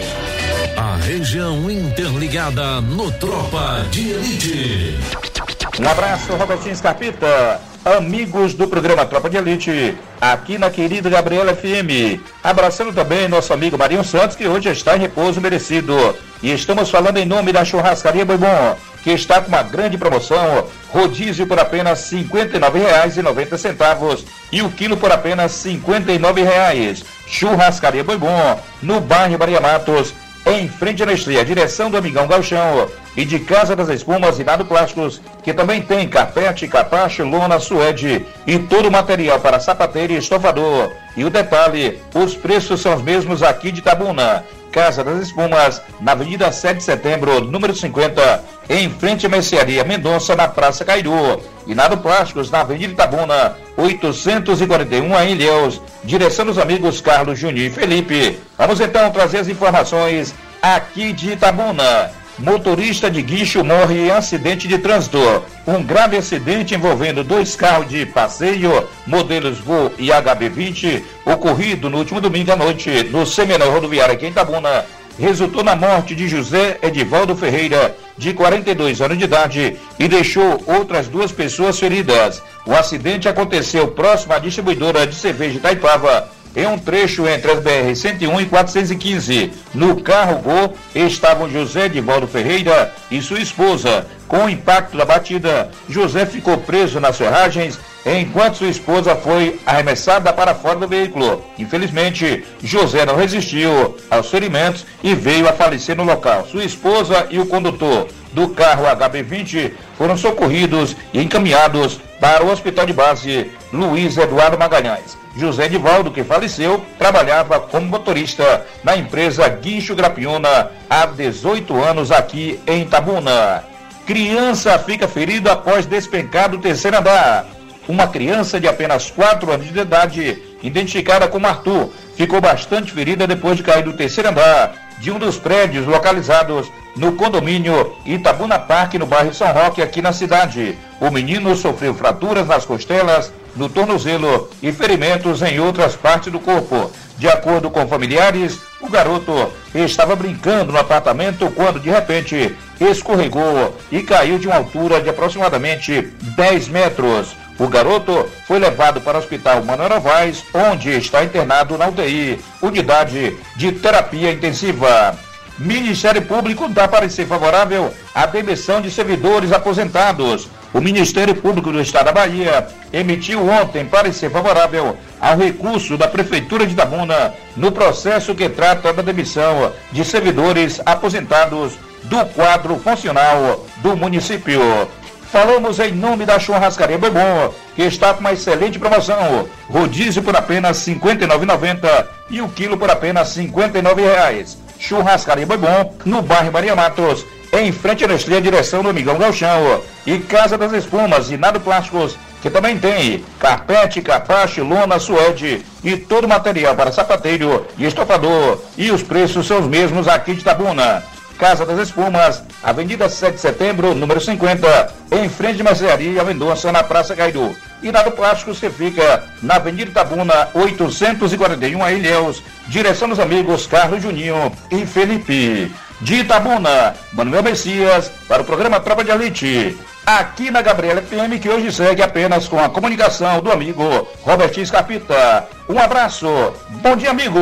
A região interligada no Tropa de Elite. Um abraço, Robertinho Scarpita. Amigos do programa Tropa de Elite, aqui na querida Gabriela F M. Abraçando também nosso amigo Marinho Santos, que hoje está em repouso merecido. E estamos falando em nome da Churrascaria Boi Bom, que está com uma grande promoção, rodízio por apenas cinquenta e nove reais e noventa centavos e o quilo por apenas cinquenta e nove reais. Churrascaria Boi Bom, no bairro Maria Matos, em frente à Nestlé, a direção do Amigão Galchão, e de Casa das Espumas e Nado Plásticos, que também tem carpete, capacho, lona, suede e todo o material para sapateiro e estofador. E o detalhe, os preços são os mesmos aqui de Itabuna. Casa das Espumas, na Avenida sete de Setembro, número cinquenta, em frente à Mercearia Mendonça, na Praça Cairu. E Nado Plásticos, na Avenida Itabuna, oitocentos e quarenta e um, em Ilhéus, direção dos amigos Carlos, Juninho e Felipe. Vamos então trazer as informações aqui de Itabuna. Motorista de guincho morre em acidente de trânsito. Um grave acidente envolvendo dois carros de passeio, modelos Voo e H B vinte, ocorrido no último domingo à noite no Seminário Rodoviário aqui em Itabuna, resultou na morte de José Edivaldo Ferreira, de quarenta e dois anos de idade, e deixou outras duas pessoas feridas. O acidente aconteceu próximo à distribuidora de cerveja Itaipava, em um trecho entre as B R cento e um e quatrocentos e quinze. No carro Gol estavam José Edivaldo Ferreira e sua esposa. Com o impacto da batida, José ficou preso nas ferragens, enquanto sua esposa foi arremessada para fora do veículo. Infelizmente, José não resistiu aos ferimentos e veio a falecer no local. Sua esposa e o condutor do carro H B vinte foram socorridos e encaminhados para o Hospital de Base Luiz Eduardo Magalhães. José Edivaldo, que faleceu, trabalhava como motorista na empresa Guincho Grapiúna há dezoito anos aqui em Itabuna. Criança fica ferida após despencar do terceiro andar. Uma criança de apenas quatro anos de idade, identificada como Arthur, ficou bastante ferida depois de cair do terceiro andar de um dos prédios localizados no condomínio Itabuna Parque, no bairro São Roque, aqui na cidade. O menino sofreu fraturas nas costelas, no tornozelo e ferimentos em outras partes do corpo. De acordo com familiares, o garoto estava brincando no apartamento quando, de repente, escorregou e caiu de uma altura de aproximadamente dez metros. O garoto foi levado para o Hospital Manuel Novaes, onde está internado na U T I, unidade de terapia intensiva. Ministério Público dá parecer favorável à demissão de servidores aposentados. O Ministério Público do Estado da Bahia emitiu ontem parecer favorável ao recurso da Prefeitura de Itabuna no processo que trata da demissão de servidores aposentados do quadro funcional do município. Falamos em nome da Churrascaria Boi Bom, que está com uma excelente promoção. Rodízio por apenas cinquenta e nove reais e noventa centavos e o quilo por apenas cinquenta e nove reais. Churrascaria Boi Bom, no bairro Maria Matos, em frente à Nestlé, direção do Amigão Galchão. E Casa das Espumas e Nado Plásticos, que também tem carpete, capacho, lona, suede e todo o material para sapateiro e estofador. E os preços são os mesmos aqui de Itabuna. Casa das Espumas, Avenida sete de Setembro, número cinquenta, em frente de Mercearia Mendonça, na Praça Cairu. E Nado Plásticos, que fica na Avenida Itabuna, oitocentos e quarenta e um, em Ilhéus, direção dos amigos Carlos, Juninho e Felipe. De Itabuna, Manuel Messias, para o programa Tropa de Elite, aqui na Gabriela F M, que hoje segue apenas com a comunicação do amigo Robertinho Scarpita. Um abraço, bom dia, amigo!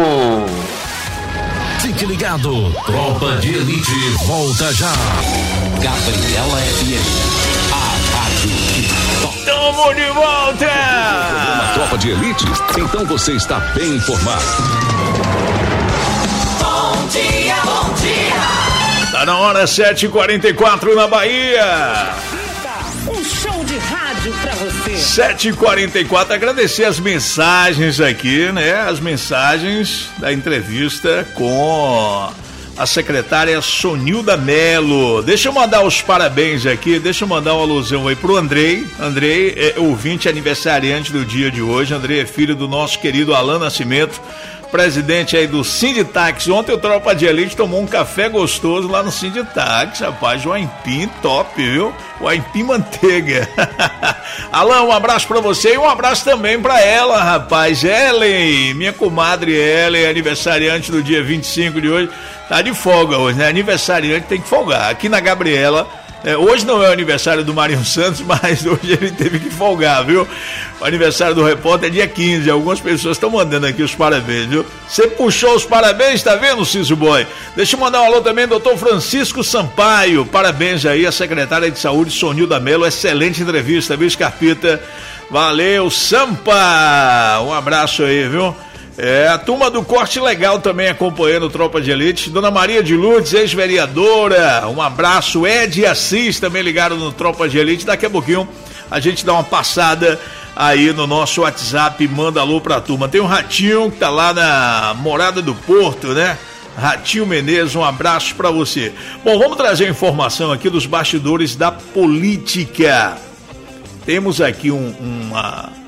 Fique ligado, Tropa de Elite volta já. Gabriela F M, a rádio que toca. Tamo de volta! Programa Tropa de Elite, então você está bem informado. Bom dia, bom dia. Tá na hora, sete e quarenta e quatro na Bahia. Um show de rádio pra você. sete e quarenta e quatro, agradecer as mensagens aqui, né? As mensagens da entrevista com a secretária Sonilda Melo. Deixa eu mandar os parabéns aqui, deixa eu mandar uma alusão aí pro Andrei. Andrei é ouvinte aniversariante do dia de hoje. Andrei é filho do nosso querido Alan Nascimento, presidente aí do Sinditax. Ontem o Tropa de Elite tomou um café gostoso lá no Sinditax, rapaz, o aipim top, viu? O aipim manteiga. Alan, um abraço pra você e um abraço também pra ela, rapaz, Ellen, minha comadre Ellen, aniversariante do dia vinte e cinco de hoje, tá de folga hoje, né? Aniversariante tem que folgar. Aqui na Gabriela, é, hoje não é o aniversário do Marinho Santos, mas hoje ele teve que folgar, viu? O aniversário do repórter é dia quinze, algumas pessoas estão mandando aqui os parabéns, viu? Você puxou os parabéns, tá vendo, Ciso Boy? Deixa eu mandar um alô também, doutor Francisco Sampaio, parabéns aí à secretária de saúde, Sonilda Melo, excelente entrevista, viu, Scarpita? Valeu, Sampa! Um abraço aí, viu? É, a turma do Corte Legal também acompanhando o Tropa de Elite. Dona Maria de Lourdes, ex-vereadora, um abraço. Ed e Assis também ligaram no Tropa de Elite. Daqui a pouquinho a gente dá uma passada aí no nosso WhatsApp, manda alô pra turma. Tem o Ratinho que tá lá na Morada do Porto, né? Ratinho Menezes, um abraço pra você. Bom, vamos trazer informação aqui dos bastidores da política. Temos aqui um, uma...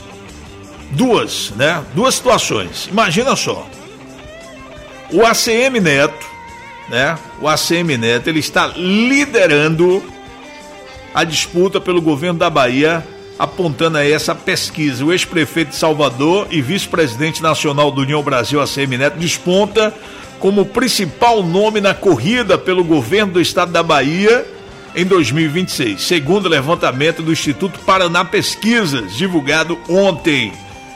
Duas, né? Duas situações. Imagina só. O A C M Neto, né? O A C M Neto, ele está liderando a disputa pelo governo da Bahia, apontando aí essa pesquisa. O ex-prefeito de Salvador e vice-presidente nacional do União Brasil, A C M Neto, desponta como principal nome na corrida pelo governo do estado da Bahia em dois mil e vinte e seis, segundo o levantamento do Instituto Paraná Pesquisas, divulgado ontem.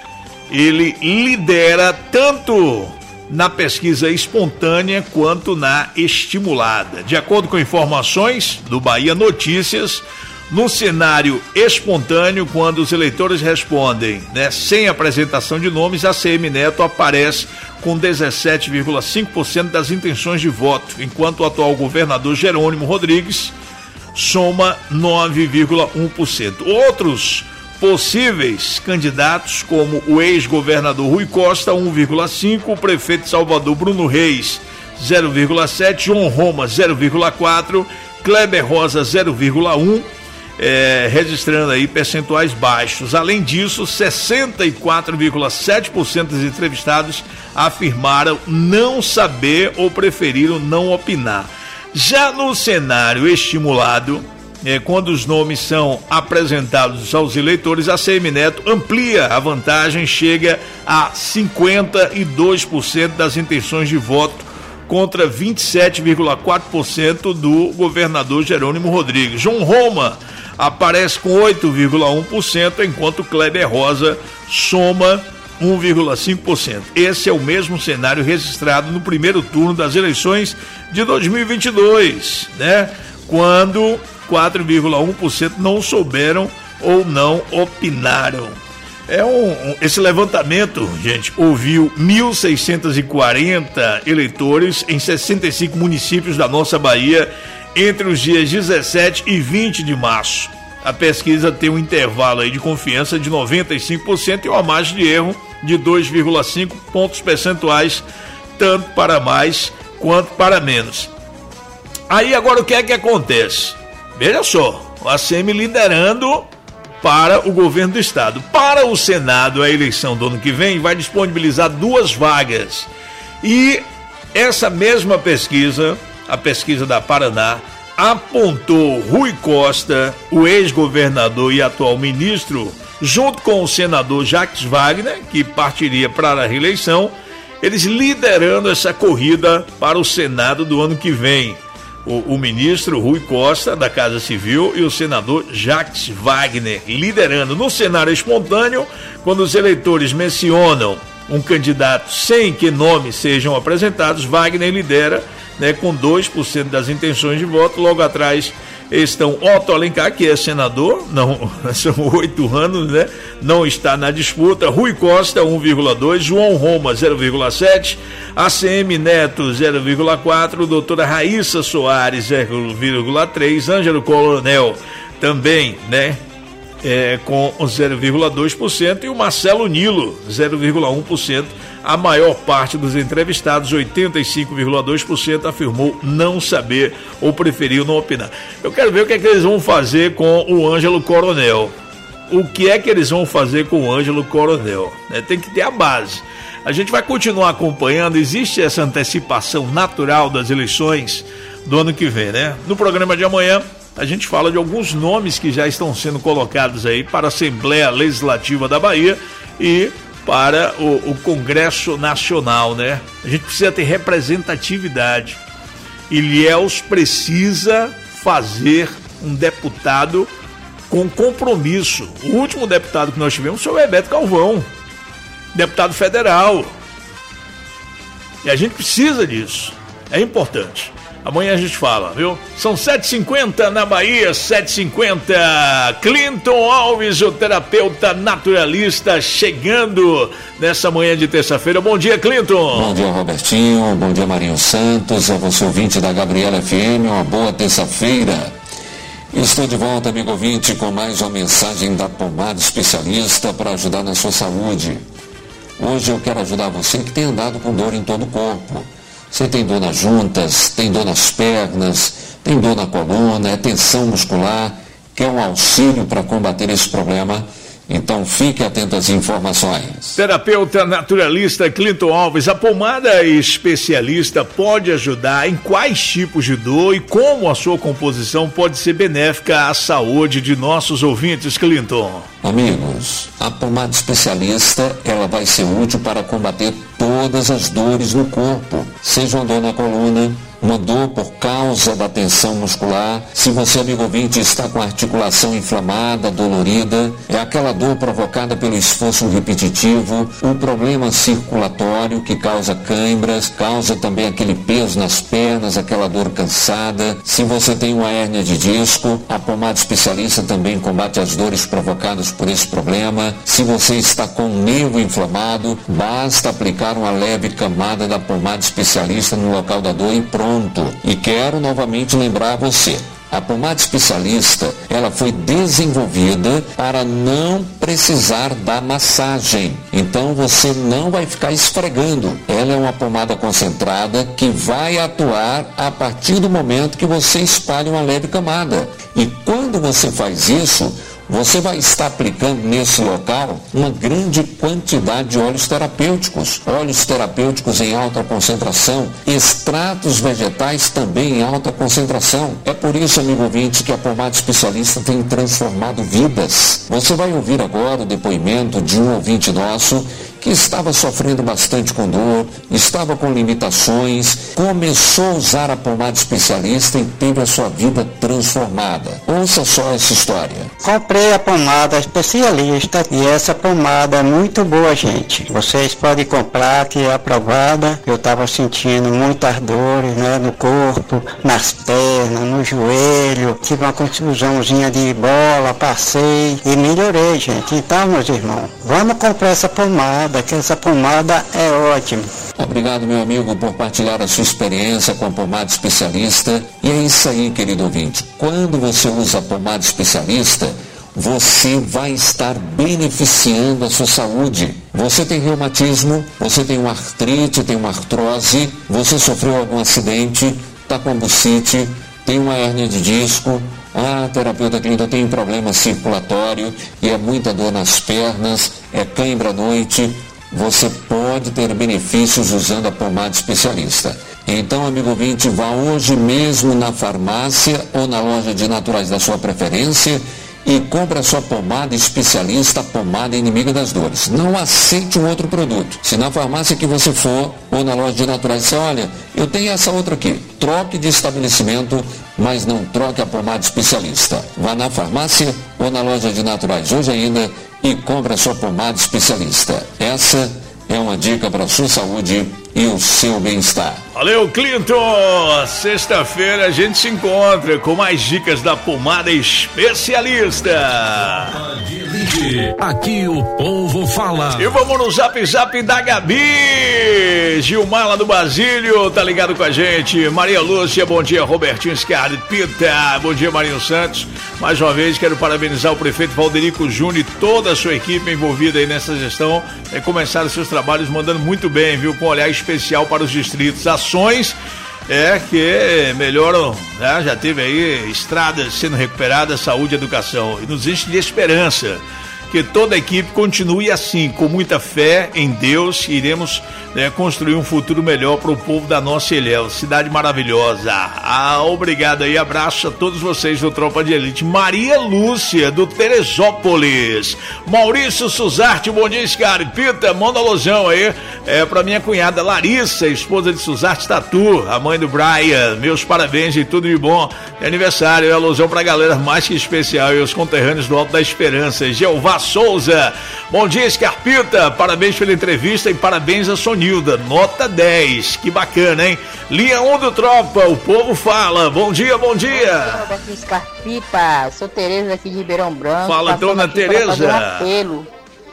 Ele lidera tanto na pesquisa espontânea quanto na estimulada. De acordo com informações do Bahia Notícias, no cenário espontâneo, quando os eleitores respondem, né, sem apresentação de nomes, a A C M Neto aparece com dezessete vírgula cinco por cento das intenções de voto, enquanto o atual governador Jerônimo Rodrigues soma nove vírgula um por cento. Outros possíveis candidatos, como o ex-governador Rui Costa, um vírgula cinco por cento, o prefeito de Salvador Bruno Reis, zero vírgula sete por cento, João Roma, zero vírgula quatro por cento, Kleber Rosa, zero vírgula um por cento, é, registrando aí percentuais baixos. Além disso, sessenta e quatro vírgula sete por cento dos entrevistados afirmaram não saber ou preferiram não opinar. Já no cenário estimulado, É, quando os nomes são apresentados aos eleitores, a A C M Neto amplia a vantagem, chega a cinquenta e dois por cento das intenções de voto contra vinte e sete vírgula quatro por cento do governador Jerônimo Rodrigues. João Roma aparece com oito vírgula um por cento, enquanto Kleber Rosa soma um vírgula cinco por cento. Esse é o mesmo cenário registrado no primeiro turno das eleições de dois mil e vinte e dois, né? Quando quatro vírgula um por cento não souberam ou não opinaram. É um, um, esse levantamento, gente, ouviu mil seiscentos e quarenta eleitores em sessenta e cinco municípios da nossa Bahia entre os dias dezessete e vinte de março. A pesquisa tem um intervalo aí de confiança de noventa e cinco por cento e uma margem de erro de dois vírgula cinco pontos percentuais, tanto para mais quanto para menos. Aí agora o que é que acontece? Veja só, o A C M liderando para o governo do estado. Para o Senado, a eleição do ano que vem vai disponibilizar duas vagas. E essa mesma pesquisa, a pesquisa da Paraná, apontou Rui Costa, o ex-governador e atual ministro, junto com o senador Jacques Wagner, que partiria para a reeleição, eles liderando essa corrida para o Senado do ano que vem. O, o ministro Rui Costa, da Casa Civil, e o senador Jacques Wagner, liderando. No cenário espontâneo, quando os eleitores mencionam um candidato sem que nomes sejam apresentados, Wagner lidera, né, com dois por cento das intenções de voto. Logo atrás estão Otto Alencar, que é senador, não, são oito anos, né? Não está na disputa. Rui Costa, um vírgula dois, João Roma, zero vírgula sete, A C M Neto, zero vírgula quatro, doutora Raíssa Soares, zero vírgula três, Ângelo Coronel, também, né? É, com zero vírgula dois por cento, e o Marcelo Nilo, zero vírgula um por cento. A maior parte dos entrevistados, oitenta e cinco vírgula dois por cento, afirmou não saber ou preferiu não opinar. Eu quero ver o que é que eles vão fazer com o Ângelo Coronel. O que é que eles vão fazer com o Ângelo Coronel? É, tem que ter a base. A gente vai continuar acompanhando, existe essa antecipação natural das eleições do ano que vem, né? No programa de amanhã, a gente fala de alguns nomes que já estão sendo colocados aí para a Assembleia Legislativa da Bahia e para o, o Congresso Nacional, né? A gente precisa ter representatividade. Ilhéus precisa fazer um deputado com compromisso. O último deputado que nós tivemos foi o Bebeto Calvão, deputado federal. E a gente precisa disso. É importante. Amanhã a gente fala, viu? São sete e cinquenta na Bahia, sete e cinquenta. Clinton Alves, o terapeuta naturalista, chegando nessa manhã de terça-feira. Bom dia, Clinton. Bom dia, Robertinho. Bom dia, Marinho Santos. A você, ouvinte da Gabriela F M. Uma boa terça-feira. Estou de volta, amigo ouvinte, com mais uma mensagem da Pomada Especialista para ajudar na sua saúde. Hoje eu quero ajudar você que tem andado com dor em todo o corpo. Você tem dor nas juntas, tem dor nas pernas, tem dor na coluna, é tensão muscular, quer um auxílio para combater esse problema? Então fique atento às informações. Terapeuta naturalista Clinton Alves, a pomada especialista pode ajudar em quais tipos de dor e como a sua composição pode ser benéfica à saúde de nossos ouvintes, Clinton? Amigos, a pomada especialista, ela vai ser útil para combater todas as dores no corpo, seja uma dor na coluna, uma dor por causa da tensão muscular. Se você, amigo ouvinte, está com a articulação inflamada, dolorida, é aquela dor provocada pelo esforço repetitivo, um problema circulatório que causa cãibras, causa também aquele peso nas pernas, aquela dor cansada. Se você tem uma hérnia de disco, a pomada especialista também combate as dores provocadas por esse problema. Se você está com o nervo inflamado, basta aplicar uma leve camada da pomada especialista no local da dor e pronto. E quero novamente lembrar você, a pomada especialista, ela foi desenvolvida para não precisar da massagem. Então você não vai ficar esfregando. Ela é uma pomada concentrada que vai atuar a partir do momento que você espalha uma leve camada. E quando você faz isso, você vai estar aplicando nesse local uma grande quantidade de óleos terapêuticos, óleos terapêuticos em alta concentração, extratos vegetais também em alta concentração. É por isso, amigo ouvinte, que a pomada especialista tem transformado vidas. Você vai ouvir agora o depoimento de um ouvinte nosso que estava sofrendo bastante com dor, estava com limitações, começou a usar a pomada especialista e teve a sua vida transformada. Ouça só essa história. Comprei a pomada especialista e essa pomada é muito boa, gente. Vocês podem comprar, que é aprovada. Eu estava sentindo muitas dores, né, no corpo, nas pernas, no joelho. Tive uma contusãozinha de bola, passei e melhorei, gente. Então, meus irmãos, vamos comprar essa pomada, que essa pomada é ótima. Obrigado, meu amigo, por partilhar a sua experiência com a pomada especialista. E é isso aí, querido ouvinte. Quando você usa a pomada especialista, você vai estar beneficiando a sua saúde. Você tem reumatismo, você tem uma artrite, tem uma artrose, você sofreu algum acidente, está com bucite, tem uma hérnia de disco. Ah, terapeuta Clinton, tem um problema circulatório e é muita dor nas pernas, é cãibra à noite. Você pode ter benefícios usando a pomada especialista. Então, amigo ouvinte, vá hoje mesmo na farmácia ou na loja de naturais da sua preferência e compre a sua pomada especialista, a pomada inimiga das dores. Não aceite um outro produto. Se na farmácia que você for ou na loja de naturais você olha, eu tenho essa outra aqui. Troque de estabelecimento, mas não troque a pomada especialista. Vá na farmácia ou na loja de naturais hoje ainda e compre a sua pomada especialista. Essa é uma dica para a sua saúde e o seu bem-estar. Valeu, Clinton! Sexta-feira a gente se encontra com mais dicas da pomada especialista. Aqui o povo fala. E vamos no zap zap da Gabi. Gilmar lá do Basílio, tá ligado com a gente. Maria Lúcia, bom dia. Robertinho Scarpita, bom dia, Marinho Santos. Mais uma vez quero parabenizar o prefeito Valderico Júnior e toda a sua equipe envolvida aí nessa gestão. É, começaram seus trabalhos mandando muito bem, viu? Com um olhar especial para os distritos. Ações é que melhoram, né? Já teve aí estradas sendo recuperadas, saúde e educação. E nos enche de esperança que toda a equipe continue assim, com muita fé em Deus. Iremos, né, construir um futuro melhor para o povo da nossa Ilhéus, cidade maravilhosa. Ah, obrigado aí, abraço a todos vocês do Tropa de Elite. Maria Lúcia, do Teresópolis. Maurício Suzarte, bom dia, Scarpita, manda alusão aí é, para minha cunhada Larissa, esposa de Suzarte Tatu, a mãe do Brian. Meus parabéns e tudo de bom. É aniversário, é alusão pra galera mais que especial e os conterrâneos do Alto da Esperança. Jeová Souza, bom dia, Scarpita, parabéns pela entrevista e parabéns a Sonilda, nota dez, que bacana, hein? Linha um do Tropa, o povo fala, bom dia, bom dia. Bom dia, Scarpita, sou Tereza aqui de Ribeirão Branco. Fala, dona Tereza. Um apelo,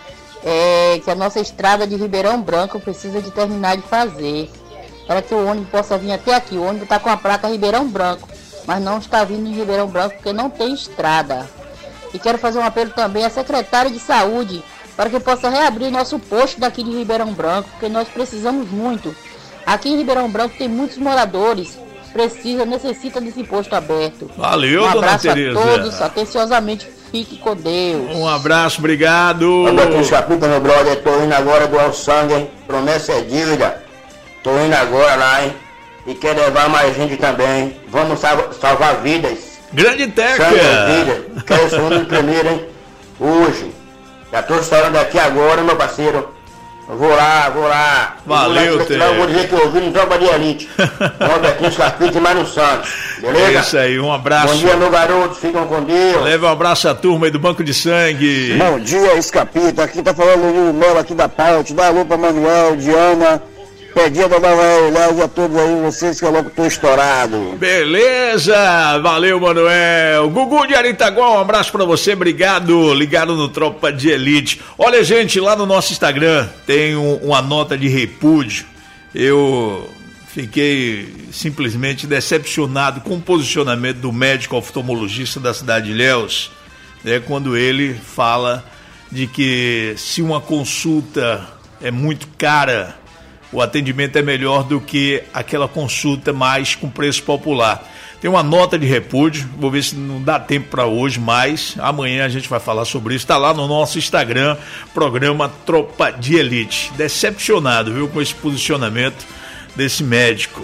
é, que a nossa estrada de Ribeirão Branco precisa de terminar de fazer, para que o ônibus possa vir até aqui. O ônibus está com a placa Ribeirão Branco, mas não está vindo em Ribeirão Branco porque não tem estrada. E quero fazer um apelo também à secretária de saúde para que possa reabrir nosso posto daqui de Ribeirão Branco, porque nós precisamos muito. Aqui em Ribeirão Branco tem muitos moradores, precisa, necessita desse posto aberto. Valeu, um dona abraço Tereza. a todos, atenciosamente, fique com Deus. Um abraço, obrigado. Robertinho Scarpita, meu brother, tô indo agora doar o sangue, hein? Promessa é dívida. Tô indo agora lá, hein? E quer levar mais gente também. Vamos salva, salvar vidas. Grande Teca! Quero ser um primeiro, hein? Hoje. Já tô estourando aqui agora, meu parceiro. Vou lá, vou lá. Valeu, Teca. Eu vou dizer que eu ouvi no Tropa de Elite. Robertinho Scarpita e Mário Santos. Beleza? É isso aí, um abraço. Bom dia, meu garoto. Ficam com Deus. Leve um abraço à turma aí do Banco de Sangue. Bom dia, Scarpita. Aqui tá falando o Melo aqui da Paute. Dá alô pra Manuel, Diana. Pedinha da Nova a todos aí, vocês que eu logo tô estourado. Beleza, valeu, Manuel. Gugu de Aritaguá, um abraço pra você, obrigado, ligado no Tropa de Elite. Olha, gente, lá no nosso Instagram tem um, uma nota de repúdio. Eu fiquei simplesmente decepcionado com o posicionamento do médico oftalmologista da cidade de Ilhéus, né, quando ele fala de que se uma consulta é muito cara, o atendimento é melhor do que aquela consulta mais com preço popular. Tem uma nota de repúdio, vou ver se não dá tempo para hoje, mas amanhã a gente vai falar sobre isso. Está lá no nosso Instagram, programa Tropa de Elite. Decepcionado, viu, com esse posicionamento desse médico.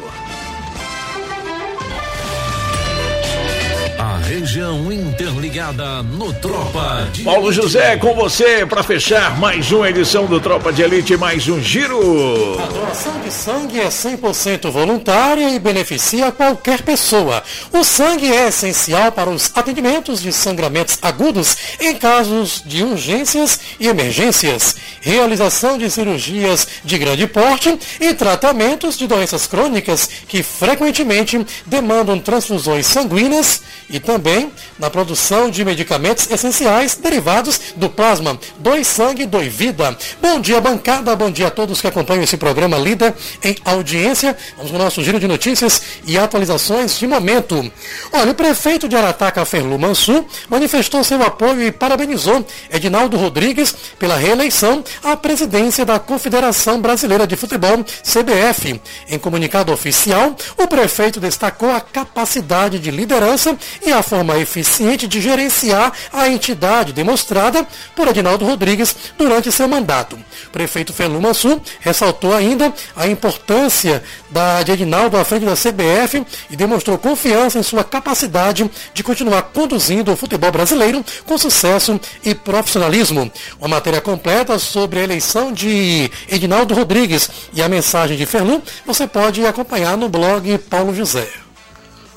Região interligada no Tropa de Paulo Elite. José, com você para fechar mais uma edição do Tropa de Elite, mais um giro. A doação de sangue é cem por cento voluntária e beneficia qualquer pessoa. O sangue é essencial para os atendimentos de sangramentos agudos em casos de urgências e emergências, realização de cirurgias de grande porte e tratamentos de doenças crônicas que frequentemente demandam transfusões sanguíneas e também na produção de medicamentos essenciais derivados do plasma. Doe sangue, doe vida. Bom dia, bancada, bom dia a todos que acompanham esse programa líder em audiência. Vamos ao nosso giro de notícias e atualizações de momento. Olha, o prefeito de Arataca, Ferlu Mansur, manifestou seu apoio e parabenizou Edinaldo Rodrigues pela reeleição à presidência da Confederação Brasileira de Futebol, C B F. Em comunicado oficial, o prefeito destacou a capacidade de liderança e a forma eficiente de gerenciar a entidade demonstrada por Edinaldo Rodrigues durante seu mandato. O prefeito Ferlu Mansur ressaltou ainda a importância da, de Edinaldo à frente da C B F e demonstrou confiança em sua capacidade de continuar conduzindo o futebol brasileiro com sucesso e profissionalismo. Uma matéria completa sobre a eleição de Edinaldo Rodrigues e a mensagem de Ferlu você pode acompanhar no blog Paulo José.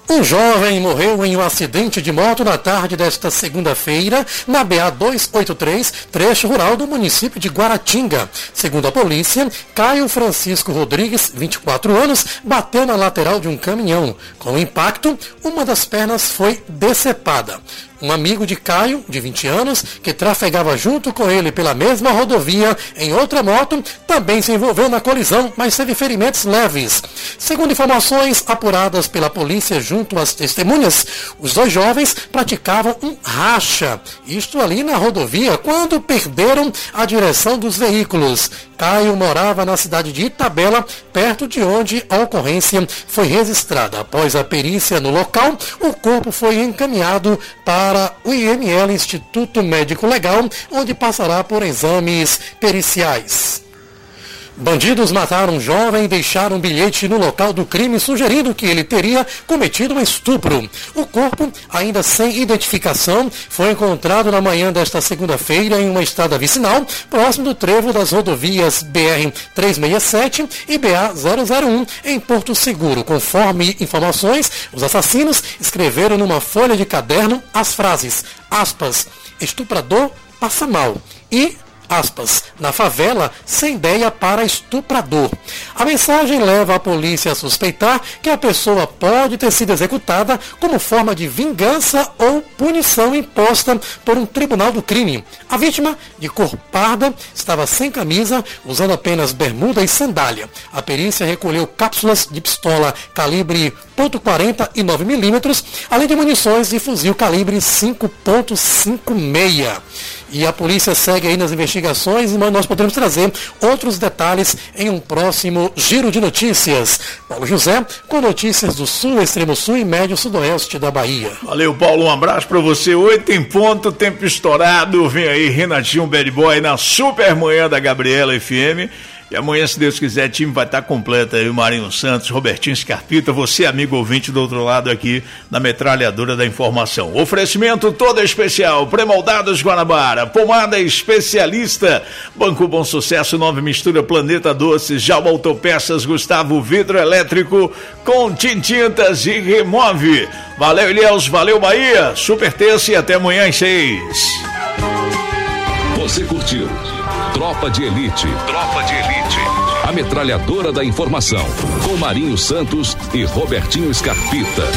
Um jovem morreu em um acidente de moto na tarde desta segunda-feira na B A duzentos e oitenta e três, trecho rural do município de Guaratinga. Segundo a polícia, Caio Francisco Rodrigues, vinte e quatro anos, bateu na lateral de um caminhão. Com o impacto, uma das pernas foi decepada. Um amigo de Caio, de vinte anos, que trafegava junto com ele pela mesma rodovia em outra moto, também se envolveu na colisão, mas teve ferimentos leves. Segundo informações apuradas pela polícia junto às testemunhas, os dois jovens praticavam um racha, isto ali na rodovia, quando perderam a direção dos veículos. Caio morava na cidade de Itabela, perto de onde a ocorrência foi registrada. Após a perícia no local, o corpo foi encaminhado para o I M L, Instituto Médico Legal, onde passará por exames periciais. Bandidos mataram um jovem e deixaram um bilhete no local do crime sugerindo que ele teria cometido um estupro. O corpo, ainda sem identificação, foi encontrado na manhã desta segunda-feira em uma estrada vicinal, próximo do trevo das rodovias B R trezentos e sessenta e sete e B A zero zero um, em Porto Seguro. Conforme informações, os assassinos escreveram numa folha de caderno as frases, aspas, estuprador passa mal e aspas, na favela, sem ideia para estuprador. A mensagem leva a polícia a suspeitar que a pessoa pode ter sido executada como forma de vingança ou punição imposta por um tribunal do crime. A vítima, de cor parda, estava sem camisa, usando apenas bermuda e sandália. A perícia recolheu cápsulas de pistola calibre ponto quarenta e nove milímetros, além de munições de fuzil calibre cinco ponto cinquenta e seis. E a polícia segue aí nas investigações, mas nós podemos trazer outros detalhes em um próximo Giro de Notícias. Paulo José, com notícias do Sul, Extremo Sul e Médio Sudoeste da Bahia. Valeu, Paulo, um abraço pra você. Oito em ponto, tempo estourado. Vem aí Renatinho Bad Boy na super manhã da Gabriela F M. E amanhã, se Deus quiser, o time vai estar completo aí, o Marinho Santos, Robertinho Scarpita, você, amigo ouvinte do outro lado aqui na metralhadora da informação. Oferecimento todo especial, Premoldados Guanabara, pomada especialista, Banco Bom Sucesso, Nova Mistura, Planeta Doces, Jalma Autopeças, Gustavo Vidro Elétrico, com Tintintas e Remove. Valeu, Ilhéus, valeu, Bahia, super terça e até amanhã às seis. Você curtiu Tropa de Elite. Tropa de Elite. A metralhadora da informação. Com Marinho Santos e Robertinho Scarpita.